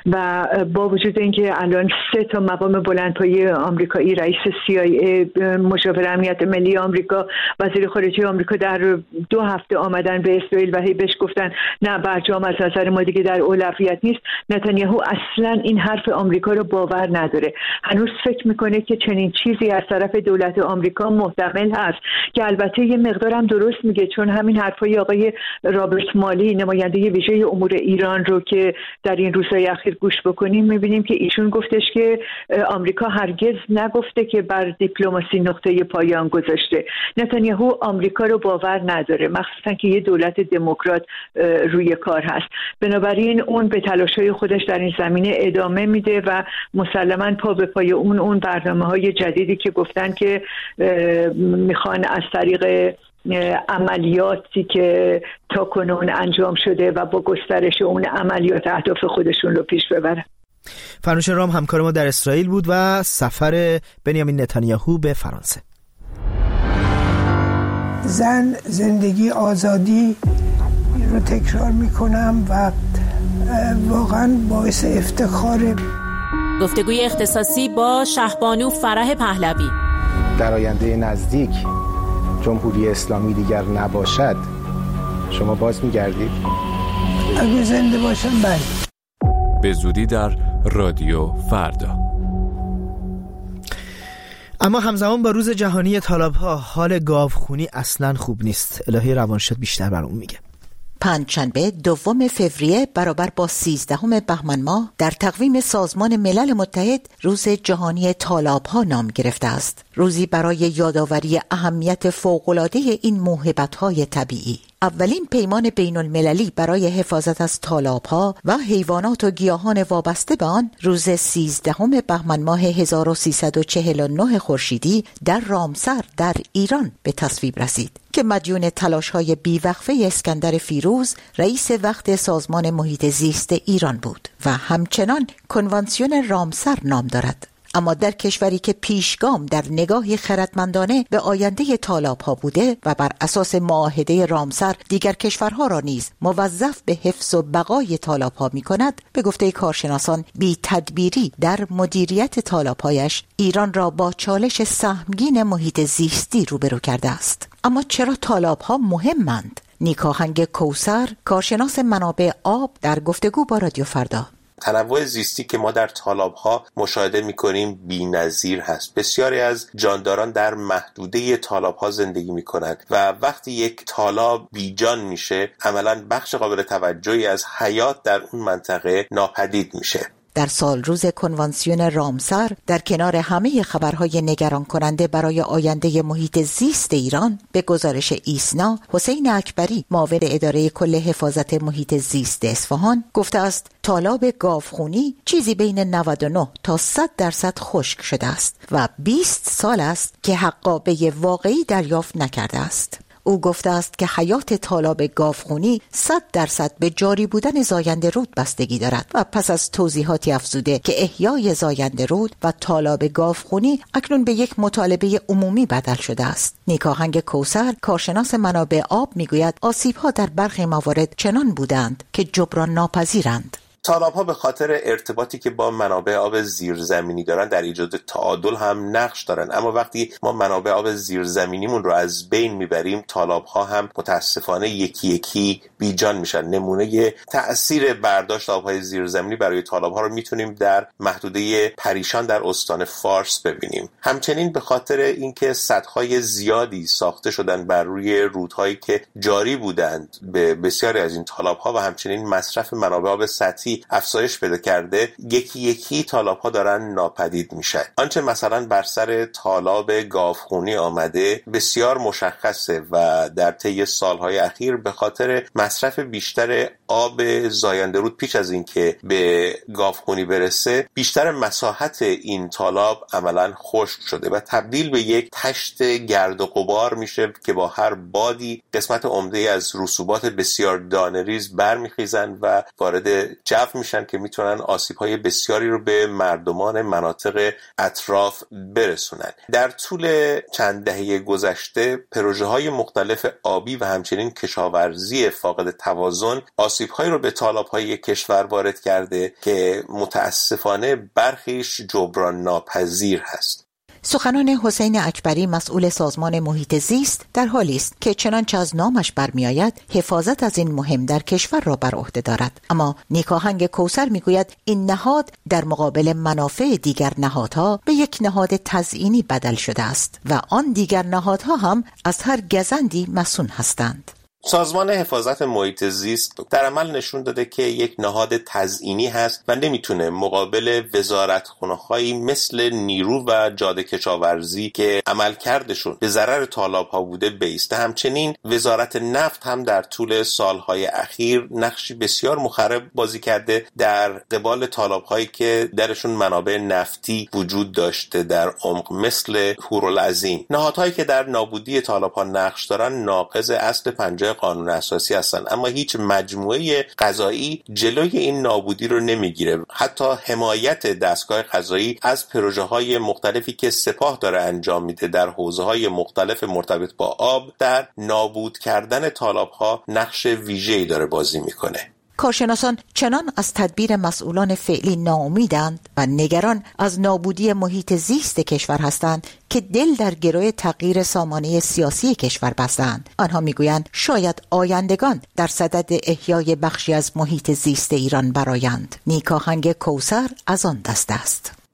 و با وجود اینکه الان سه تا مقام بلندپایه آمریکایی، رئیس سی آی ای، مشاور امنیت ملی آمریکا، وزیر خارجه آمریکا در دو هفته آمدن به اسرائیل و هی بهش گفتن نه برجام از نظر ما دیگه در اولویت نیست، نتانیاهو اصلا این حرف آمریکا رو باور نداره. هنوز فکر میکنه که چنین چیزی از طرف دولت آمریکا محتمل هست که البته یه مقدارم درست میگه، چون همین حرفای آقای رابرت مالی، نماینده ویژه امور ایران رو که در این روزهای اخیر گوش بکنیم، میبینیم که ایشون گفتش که آمریکا هرگز نگفته که بر دیپلماسی نقطه پایان گذاشته. نتانیاهو آمریکا رو باور نداره، مخصوصا که یه دولت دموکرات روی کار هست. بنابراین اون به تلاش‌های خودش در این زمینه ادامه میده و مسلماً پا به پای اون اون برنامه‌های جدیدی که گفتن که میخوان از طریق عملیاتی که تا کنون انجام شده و با گسترش اون عملیات اهداف خودشون رو پیش ببرن. فرنوش رام همکار ما در اسرائیل بود و سفر بنیامین نتانیاهو به فرانسه. زن، زندگی، آزادی رو تکرار میکنم و واقعا باعث افتخاره. گفتگوی اختصاصی با شهبانو فرح پهلوی. در آینده نزدیک جمهوری اسلامی دیگر نباشد، شما باز میگردید؟ اگه زنده باشم بله. به زودی در رادیو فردا. اما همزمان با روز جهانی طالب‌ها حال گاوخونی اصلاً خوب نیست. الهی روانشد بیشتر بر اون میگه. پنجشنبه دوم فوریه برابر با سیزدهم بهمن ماه در تقویم سازمان ملل متحد روز جهانی طالب‌ها نام گرفته است. روزی برای یادآوری اهمیت فوق‌العاده این موهبت‌های طبیعی. اولین پیمان بین المللی برای حفاظت از تالاب‌ها و حیوانات و گیاهان وابسته به آن روز سیزدهم بهمن ماه هزار و سیصد و چهل و نه خورشیدی در رامسر در ایران به تصویب رسید که مدیون تلاش‌های بیوقفه اسکندر فیروز رئیس وقت سازمان محیط زیست ایران بود و همچنان کنوانسیون رامسر نام دارد. اما در کشوری که پیشگام در نگاهی خردمندانه به آینده تالاب‌ها بوده و بر اساس معاهده رامسر دیگر کشورها را نیز موظف به حفظ و بقای تالاب‌ها می‌کند، به گفته کارشناسان بی تدبیری در مدیریت تالاب‌هایش ایران را با چالش سهمگین محیط زیستی روبرو کرده است. اما چرا تالاب‌ها مهمند؟ نیکاهنگ کوثر، کارشناس منابع آب، در گفتگو با رادیو فردا: تنوع زیستی که ما در تالاب‌ها مشاهده می‌کنیم بی‌نظیر هست. بسیاری از جانداران در محدوده تالاب‌ها زندگی می‌کنند و وقتی یک تالاب بیجان میشه، عملاً بخش قابل توجهی از حیات در اون منطقه ناپدید میشه. در سال روز کنوانسیون رامسر در کنار همه خبرهای نگران کننده برای آینده محیط زیست ایران، به گزارش ایسنا، حسین اکبری معاون اداره کل حفاظت محیط زیست اصفهان گفته است تالاب گاوخونی چیزی بین نود و نه تا صد درصد خشک شده است و بیست سال است که حقابه واقعی دریافت نکرده است. او گفته است که حیات تالاب گاوخونی صد درصد به جاری بودن زاینده رود بستگی دارد و پس از توضیحاتی افزوده که احیای زاینده رود و تالاب گاوخونی اکنون به یک مطالبه عمومی بدل شده است. نیکاهنگ کوثر، کارشناس منابع آب، میگوید آسیب‌ها در برخی موارد چنان بودند که جبران ناپذیرند. تالاب‌ها به خاطر ارتباطی که با منابع آب زیرزمینی دارن در ایجاد تعادل هم نقش دارن، اما وقتی ما منابع آب زیرزمینیمون رو از بین میبریم، تالاب‌ها هم متاسفانه یکی یکی بیجان میشن. نمونه تأثیر برداشت آب‌های زیرزمینی برای تالاب‌ها رو میتونیم در محدوده پریشان در استان فارس ببینیم. همچنین به خاطر اینکه سدهای زیادی ساخته شدن بر روی رودهایی که جاری بودند به بسیاری از این تالاب‌ها و همچنین مصرف منابع آب سطحی افزایش پیدا کرده، یکی یکی تالاب‌ها دارن ناپدید میشن. آنچه مثلا بر سر تالاب گاوخونی آمده بسیار مشخصه و در طی سالهای اخیر به خاطر مصرف بیشتر آب زاینده رود پیش از اینکه به گاوخونی برسه، بیشتر مساحت این تالاب عملاً خشک شده و تبدیل به یک تشت گرد و غبار میشه که با هر بادی قسمت عمده از رسوبات بسیار دانه‌ریز برمیخیزن و وارد جو میشن که میتونن آسیب‌های بسیاری رو به مردمان مناطق اطراف برسونن. در طول چند دهه گذشته پروژه‌های مختلف آبی و همچنین کشاورزی فاقد توازن آسیب‌هایی رو به تالاب‌های کشور وارد کرده که متاسفانه برخیش جبران ناپذیر هست. سخنان حسین اکبری، مسئول سازمان محیط زیست، در حالی است که چنانچه از نامش برمیآید حفاظت از این مهم در کشور را بر عهده دارد. اما نیکاهنگ کوثر میگوید این نهاد در مقابل منافع دیگر نهادها به یک نهاد تزیینی بدل شده است و آن دیگر نهادها هم از هر گزندی مسئول هستند. سازمان حفاظت محیط زیست در عمل نشون داده که یک نهاد تزیینی هست و نمیتونه مقابل وزارتخونه‌هایی مثل نیرو و جاده کشاورزی که عملکردشون به ضرر تالاب‌ها بوده بایسته. همچنین وزارت نفت هم در طول سالهای اخیر نقشی بسیار مخرب بازی کرده در قبال تالاب‌هایی که درشون منابع نفتی وجود داشته در عمق، مثل هورالعظیم. نهادهایی که در نابودی تالاب‌ها نقش دارن ناقض اصل پنجاه قانون اساسی هستن، اما هیچ مجموعه قضایی جلوی این نابودی رو نمیگیره. حتی حمایت دستگاه قضایی از پروژه‌های مختلفی که سپاه داره انجام میده در حوزه‌های مختلف مرتبط با آب در نابود کردن تالاب‌ها نقش ویژه‌ای داره بازی میکنه. کارشناسان چنان از تدبیر مسئولان فعلی ناامیدند و نگران از نابودی محیط زیست کشور هستند که دل در گروه تغییر سامانه سیاسی کشور بستند. آنها میگویند شاید آیندگان در صدد احیای بخشی از محیط زیست ایران برآیند. نیکاهنگ کوثر از آن دست است.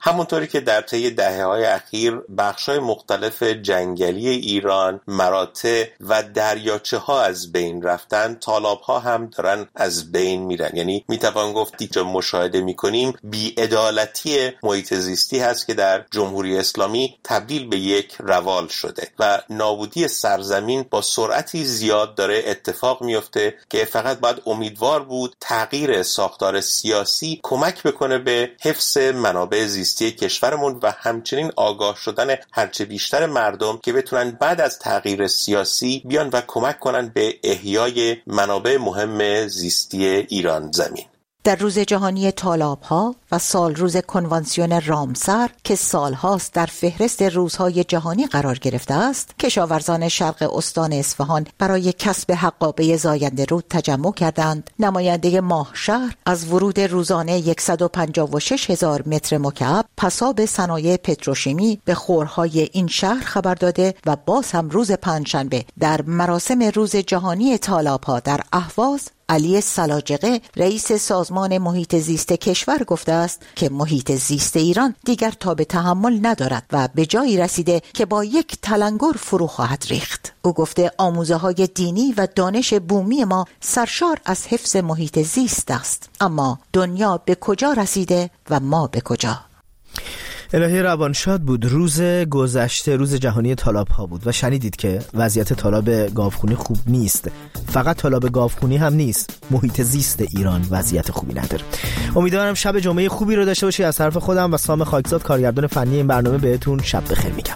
همونطوری که در طی دهه‌های اخیر بخش‌های مختلف جنگلی ایران، مراتع و دریاچه‌ها از بین رفتن، تالاب‌ها هم دارن از بین میرن. یعنی میتوان گفت که مشاهده میکنیم بی‌عدالتی محیط زیستی هست که در جمهوری اسلامی تبدیل به یک روال شده و نابودی سرزمین با سرعتی زیاد داره اتفاق میفته که فقط باید امیدوار بود تغییر ساختار سیاسی کمک بکنه به حفظ منابع زیستی کشورمون و همچنین آگاه شدن هرچه بیشتر مردم که بتونن بعد از تغییر سیاسی بیان و کمک کنن به احیای منابع مهم زیستی ایران زمین. در روز جهانی تالاب‌ها و سال روز کنوانسیون رامسر که سالهاست در فهرست روزهای جهانی قرار گرفته است، کشاورزان شرق استان اصفهان برای کسب حقابه زاینده رود تجمع کردند. نماینده ماه شهر از ورود روزانه صد و پنجاه و شش هزار متر مکعب پساب صنایع پتروشیمی به خورهای این شهر خبر داده و باز هم روز پنجشنبه در مراسم روز جهانی تالاب‌ها در اهواز، علی سلاجقه رئیس سازمان محیط زیست کشور گفته است که محیط زیست ایران دیگر تاب تحمل ندارد و به جایی رسیده که با یک تلنگر فرو خواهد ریخت. او گفته آموزه های دینی و دانش بومی ما سرشار از حفظ محیط زیست است، اما دنیا به کجا رسیده و ما به کجا؟ الهی روانشاد بود. روز گذشته روز جهانی طالاب ها بود و شنیدید که وضعیت طالاب گاوخونی خوب نیست. فقط طالاب گاوخونی هم نیست، محیط زیست ایران وضعیت خوبی نداره. امیدوارم شب جمعه خوبی رو داشته باشی. از طرف خودم و سام خاکزاد کارگردان فنی این برنامه بهتون شب بخیر میگم.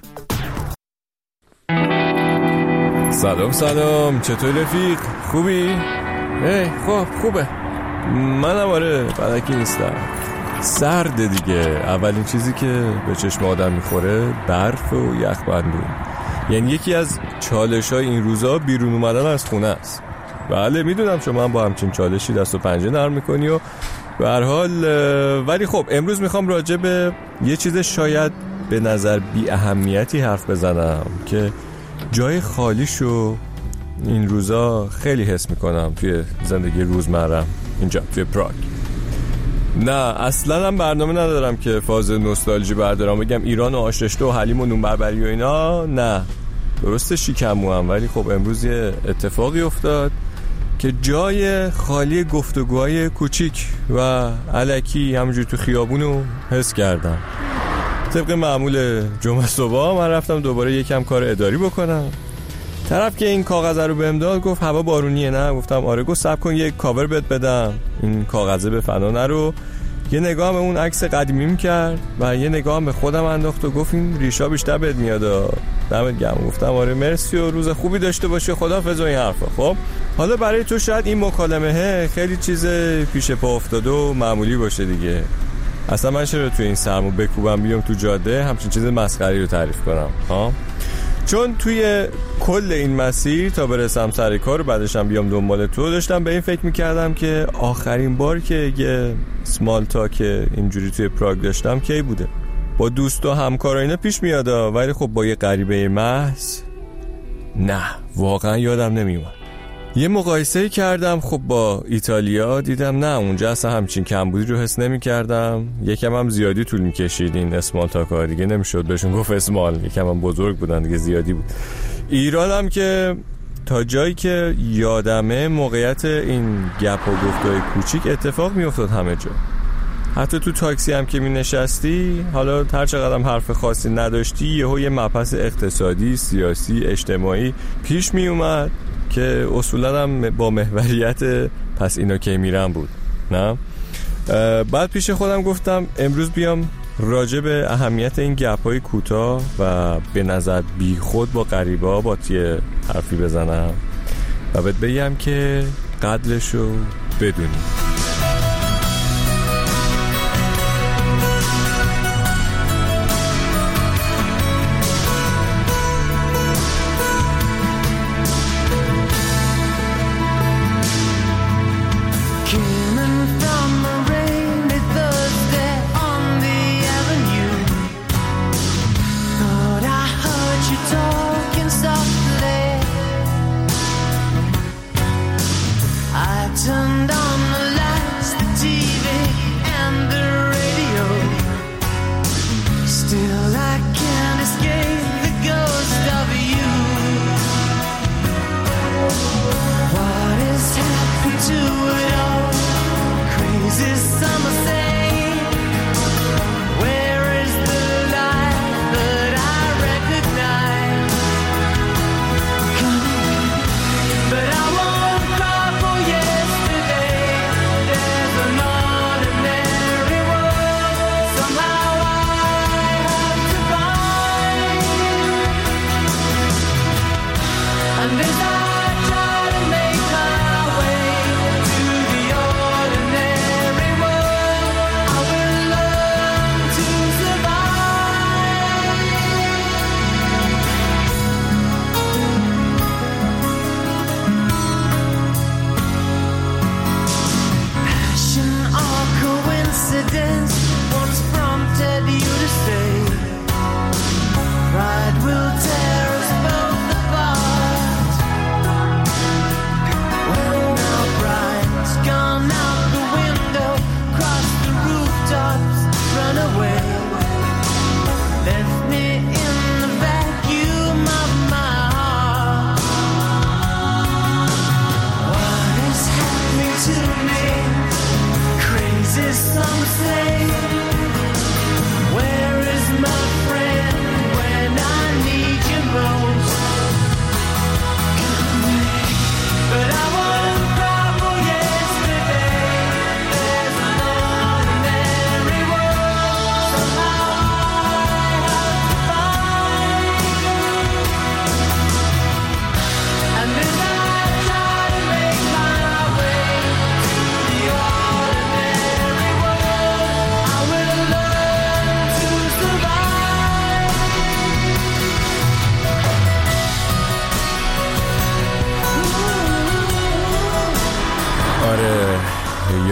سلام سلام، چطور رفیق؟ خوبی؟ ای خب خوبه. منم آره بدکی نیستم. سرده دیگه. اولین چیزی که به چشم آدم میخوره برف و یخبندون. یعنی یکی از چالش‌های این روزا بیرون اومدن از خونه است. بله میدونم شما هم با همچین چالشی دست و پنجه نرم میکنی و به هر حال، ولی خب امروز میخوام راجع به یه چیز شاید به نظر بی اهمیتی حرف بزنم که جای خالیشو این روزا خیلی حس میکنم توی زندگی روزمرم اینجا توی پراگ. نه اصلا هم برنامه ندارم که فاز نوستالژی بردارم بگم ایران و آش رشته و حلیم و نون بربری و اینا. نه درسته شیکمو هم، ولی خب امروز یه اتفاقی افتاد که جای خالی گفتگوهای کوچیک و الکی همونجور تو خیابونو حس کردم. طبق معمول جمعه صبح من رفتم دوباره یکم کار اداری بکنم. طرف که این کاغذ رو بهم داد گفت هوا بارونیه. نه گفتم آره. گفت صبر کن یک کاور بهت بدم این کاغذه به فنا نرو. یه نگاه به اون عکس قدیمیم کرد و یه نگاه به خودم انداخت و گفت این ریشا بیشتر بهت میاد. دمت گرم. گفتم آره مرسی و روز خوبی داشته باشی، خداحافظ و این حرفا. خب حالا برای تو شاید این مکالمه خیلی چیز پیش پا افتاده و معمولی باشه دیگه. اصلا من چرا تو این سرمو بکوبم بیام تو جاده همچین چیز مسخری رو تعریف کنم ها؟ چون توی کل این مسیر تا برسم سر کار و بعدشم بیام دنبال تو داشتم به این فکر میکردم که آخرین بار که یه سمال تاک اینجوری توی پراگ داشتم کی بوده. با دوست و همکار اینا پیش میاد، ولی خب با یه غریبه محض نه واقعا یادم نمیومد. یه مقایسه کردم خب با ایتالیا، دیدم نه اونجا اصلا همچین کمبودی رو حس نمی کردم. یکم هم زیادی طول می کشید این اسمال تاکا دیگه، نمیشد بهشون گفت اسمال، یکم هم بزرگ بودن دیگه، زیادی بود. ایران هم که تا جایی که یادمه موقعیت این گپ و گفتای کوچیک اتفاق می افتاد همه جا. حتی تو تاکسی هم که می نشستی، حالا هر چقدر هم حرف خاصی نداشتی، یهو یه مبحث اقتصادی، سیاسی، اجتماعی پیش می اومد که اصولا هم با محوریت پس اینا که میرم بود. نه بعد پیش خودم گفتم امروز بیام راجع به اهمیت این گپ‌های کوتاه و به نظر بی خود با غریبه‌ها با تیه حرفی بزنم و بهت بگم که قدرشو بدونی. Turned on the light.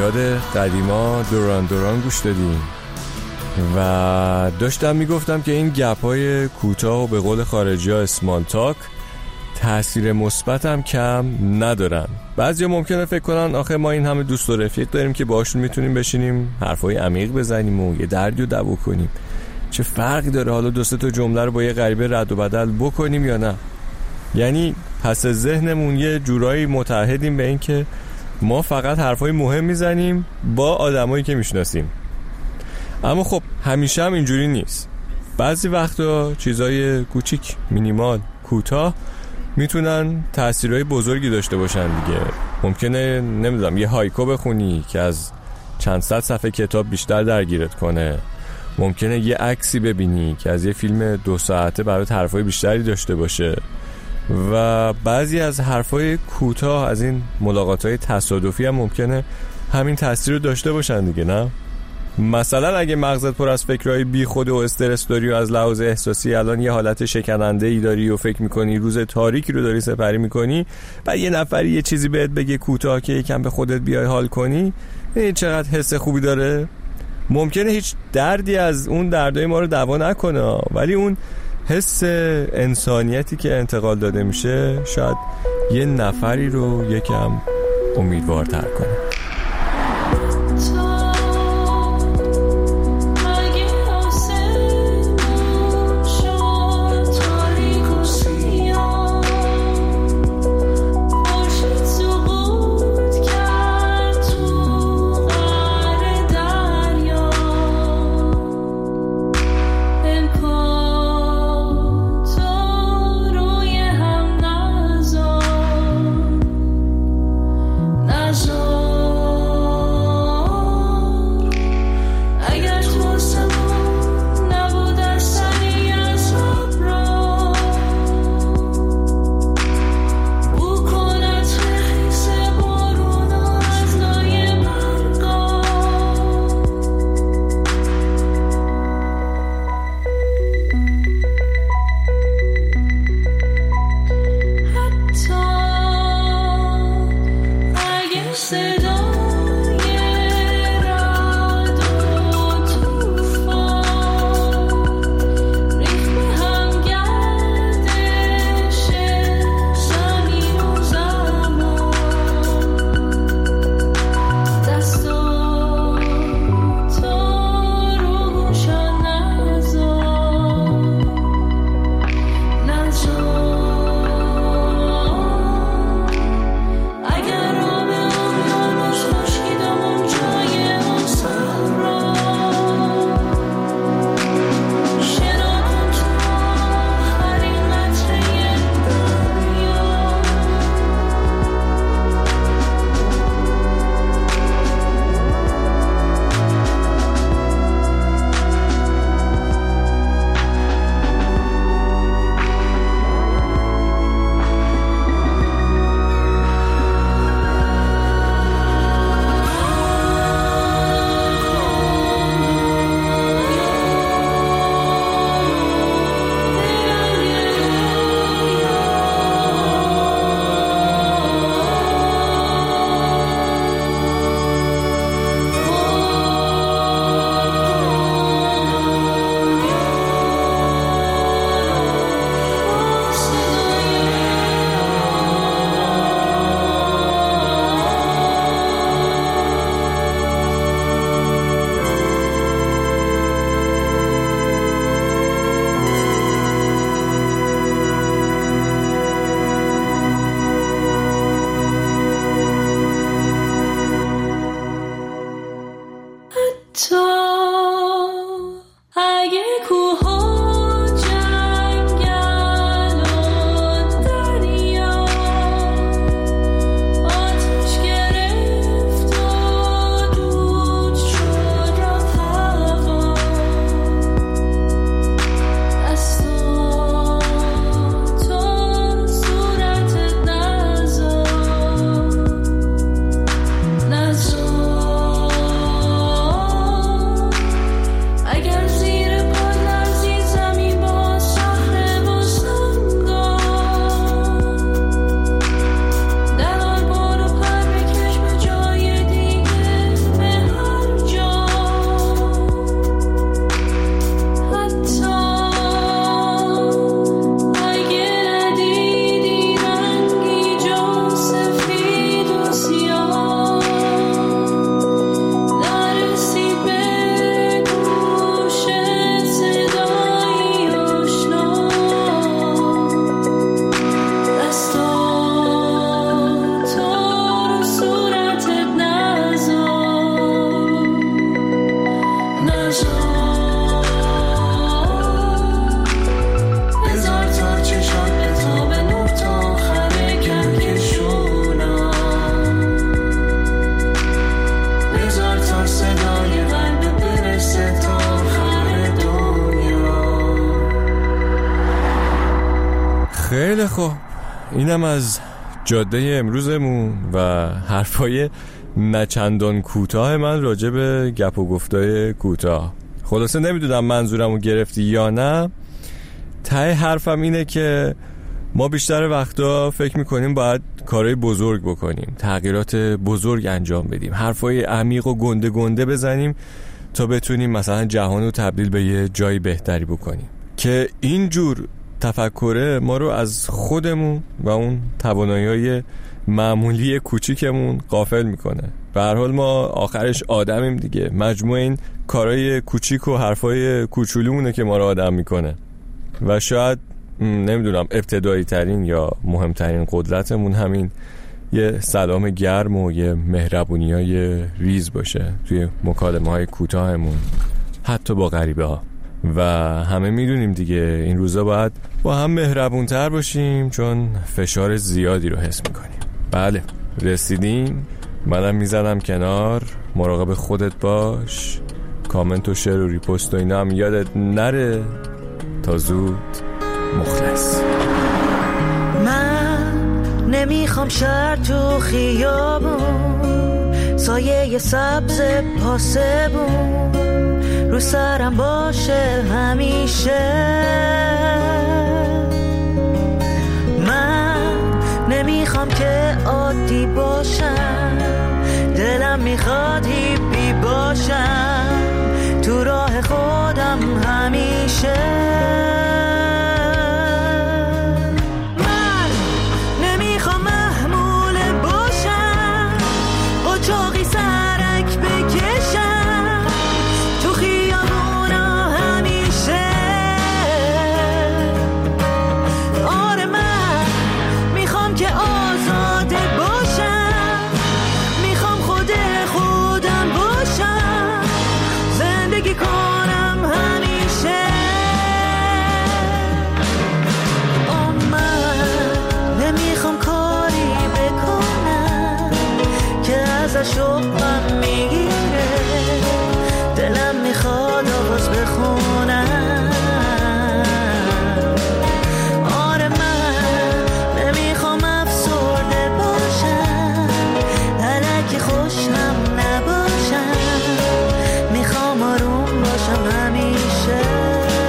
یاد قدیما دوران دوران گوش دادیم و داشتم میگفتم که این گپ های کوتاه و به قول خارجی ها اسمال تاک تأثیر مثبت هم کم ندارن. بعضیا ممکنه فکر کنن آخه ما این همه دوست و رفیق داریم که باهاشون میتونیم بشینیم حرفای عمیق بزنیم و یه دردی رو دوا کنیم، چه فرقی داره حالا دو سه تا جمله رو با یه غریبه رد و بدل بکنیم یا نه؟ یعنی پس ذهنمون یه جورایی متعهدیم به این که ما فقط حرفای مهم میزنیم با آدمایی که میشناسیم. اما خب همیشه هم اینجوری نیست. بعضی وقتا چیزای کوچیک، مینیمال، کوتاه میتونن تأثیرهای بزرگی داشته باشن دیگه. ممکنه نمیدونم یه هایکو بخونی که از چند صد صفحه کتاب بیشتر درگیرت کنه. ممکنه یه عکسی ببینی که از یه فیلم دو ساعته برات حرفای بیشتری داشته باشه. و بعضی از حرفای کوتاه از این ملاقاتهای تصادفی هم ممکنه همین تأثیر رو داشته باشن دیگه، نه؟ مثلا اگه مغزت پر از فکرهای بی خود و استرس داری و از لحاظ احساسی الان یه حالت شکننده ای داری و فکر میکنی روز تاریکی رو داری سپری میکنی، بعد یه نفری یه چیزی بهت بگه کوتاه که یکم به خودت بیای حال کنی، این چقدر حس خوبی داره. ممکنه هیچ دردی از اون دردای ما رو دوا نکنه، ولی اون حس انسانیتی که انتقال داده میشه شاید یه نفری رو یکم امیدوارتر کنه. So خیلی خوب، اینم از جاده امروزمون و حرفای نچندان کوتاه من راجع به گپ و گفتای کوتاه. خلاصه نمیدونم منظورمو گرفتی یا نه. ته حرفم اینه که ما بیشتر وقتا فکر میکنیم باید کارهای بزرگ بکنیم، تغییرات بزرگ انجام بدیم، حرفای عمیق و گنده گنده بزنیم تا بتونیم مثلا جهان رو تبدیل به یه جای بهتری بکنیم، که اینجور تفکره ما رو از خودمون و اون توانایی‌های معمولی کوچیکمون غافل میکنه. به هر حال ما آخرش آدمیم دیگه، مجموع این کارهای کوچیک و حرفای کوچولومونه که ما رو آدم میکنه و شاید نمیدونم ابتدایی ترین یا مهمترین قدرتمون همین یه سلام گرم و یه مهربونی های ریز باشه توی مکالمه های کوتاهمون، حتی با غریبه ها. و همه میدونیم دیگه این روزا باید با هم مهربون تر باشیم چون فشار زیادی رو حس میکنیم. بله رسیدیم، منم میزنم کنار. مراقب خودت باش، کامنت و شیر و ریپوست و اینا هم یادت نره. تا زود، مخلص. من نمیخوام شهر تو خیابون، سایه سبز پاسبون رو سرم باشه همیشه. من نمیخوام که عادی باشم، دلم میخواد هیپی باشم تو راه خودم همیشه. شوقم میگیره، دلم میخواد آواز بخونم. آره من نمیخوام افسرده باشم، الکی خوشم نباشم، میخوام آروم باشم همیشه.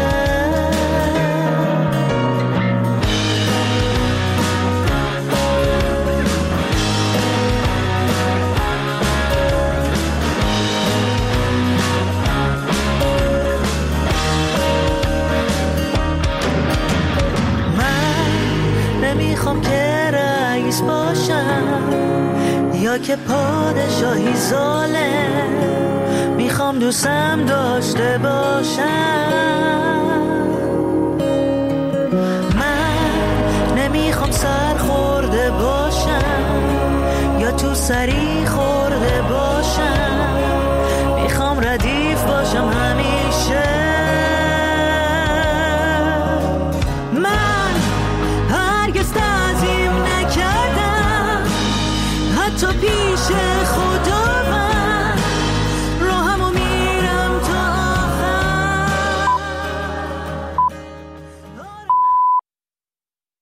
نمیخوام که رئیس باشم یا که پادشاهی ظالم، میخوام دوستم داشته باشم. من نمیخوام سر خورده باشم یا تو سری خورده باشم، میخوام ردیف باشم همیشه. من هرگز تعظیم نکردم حتی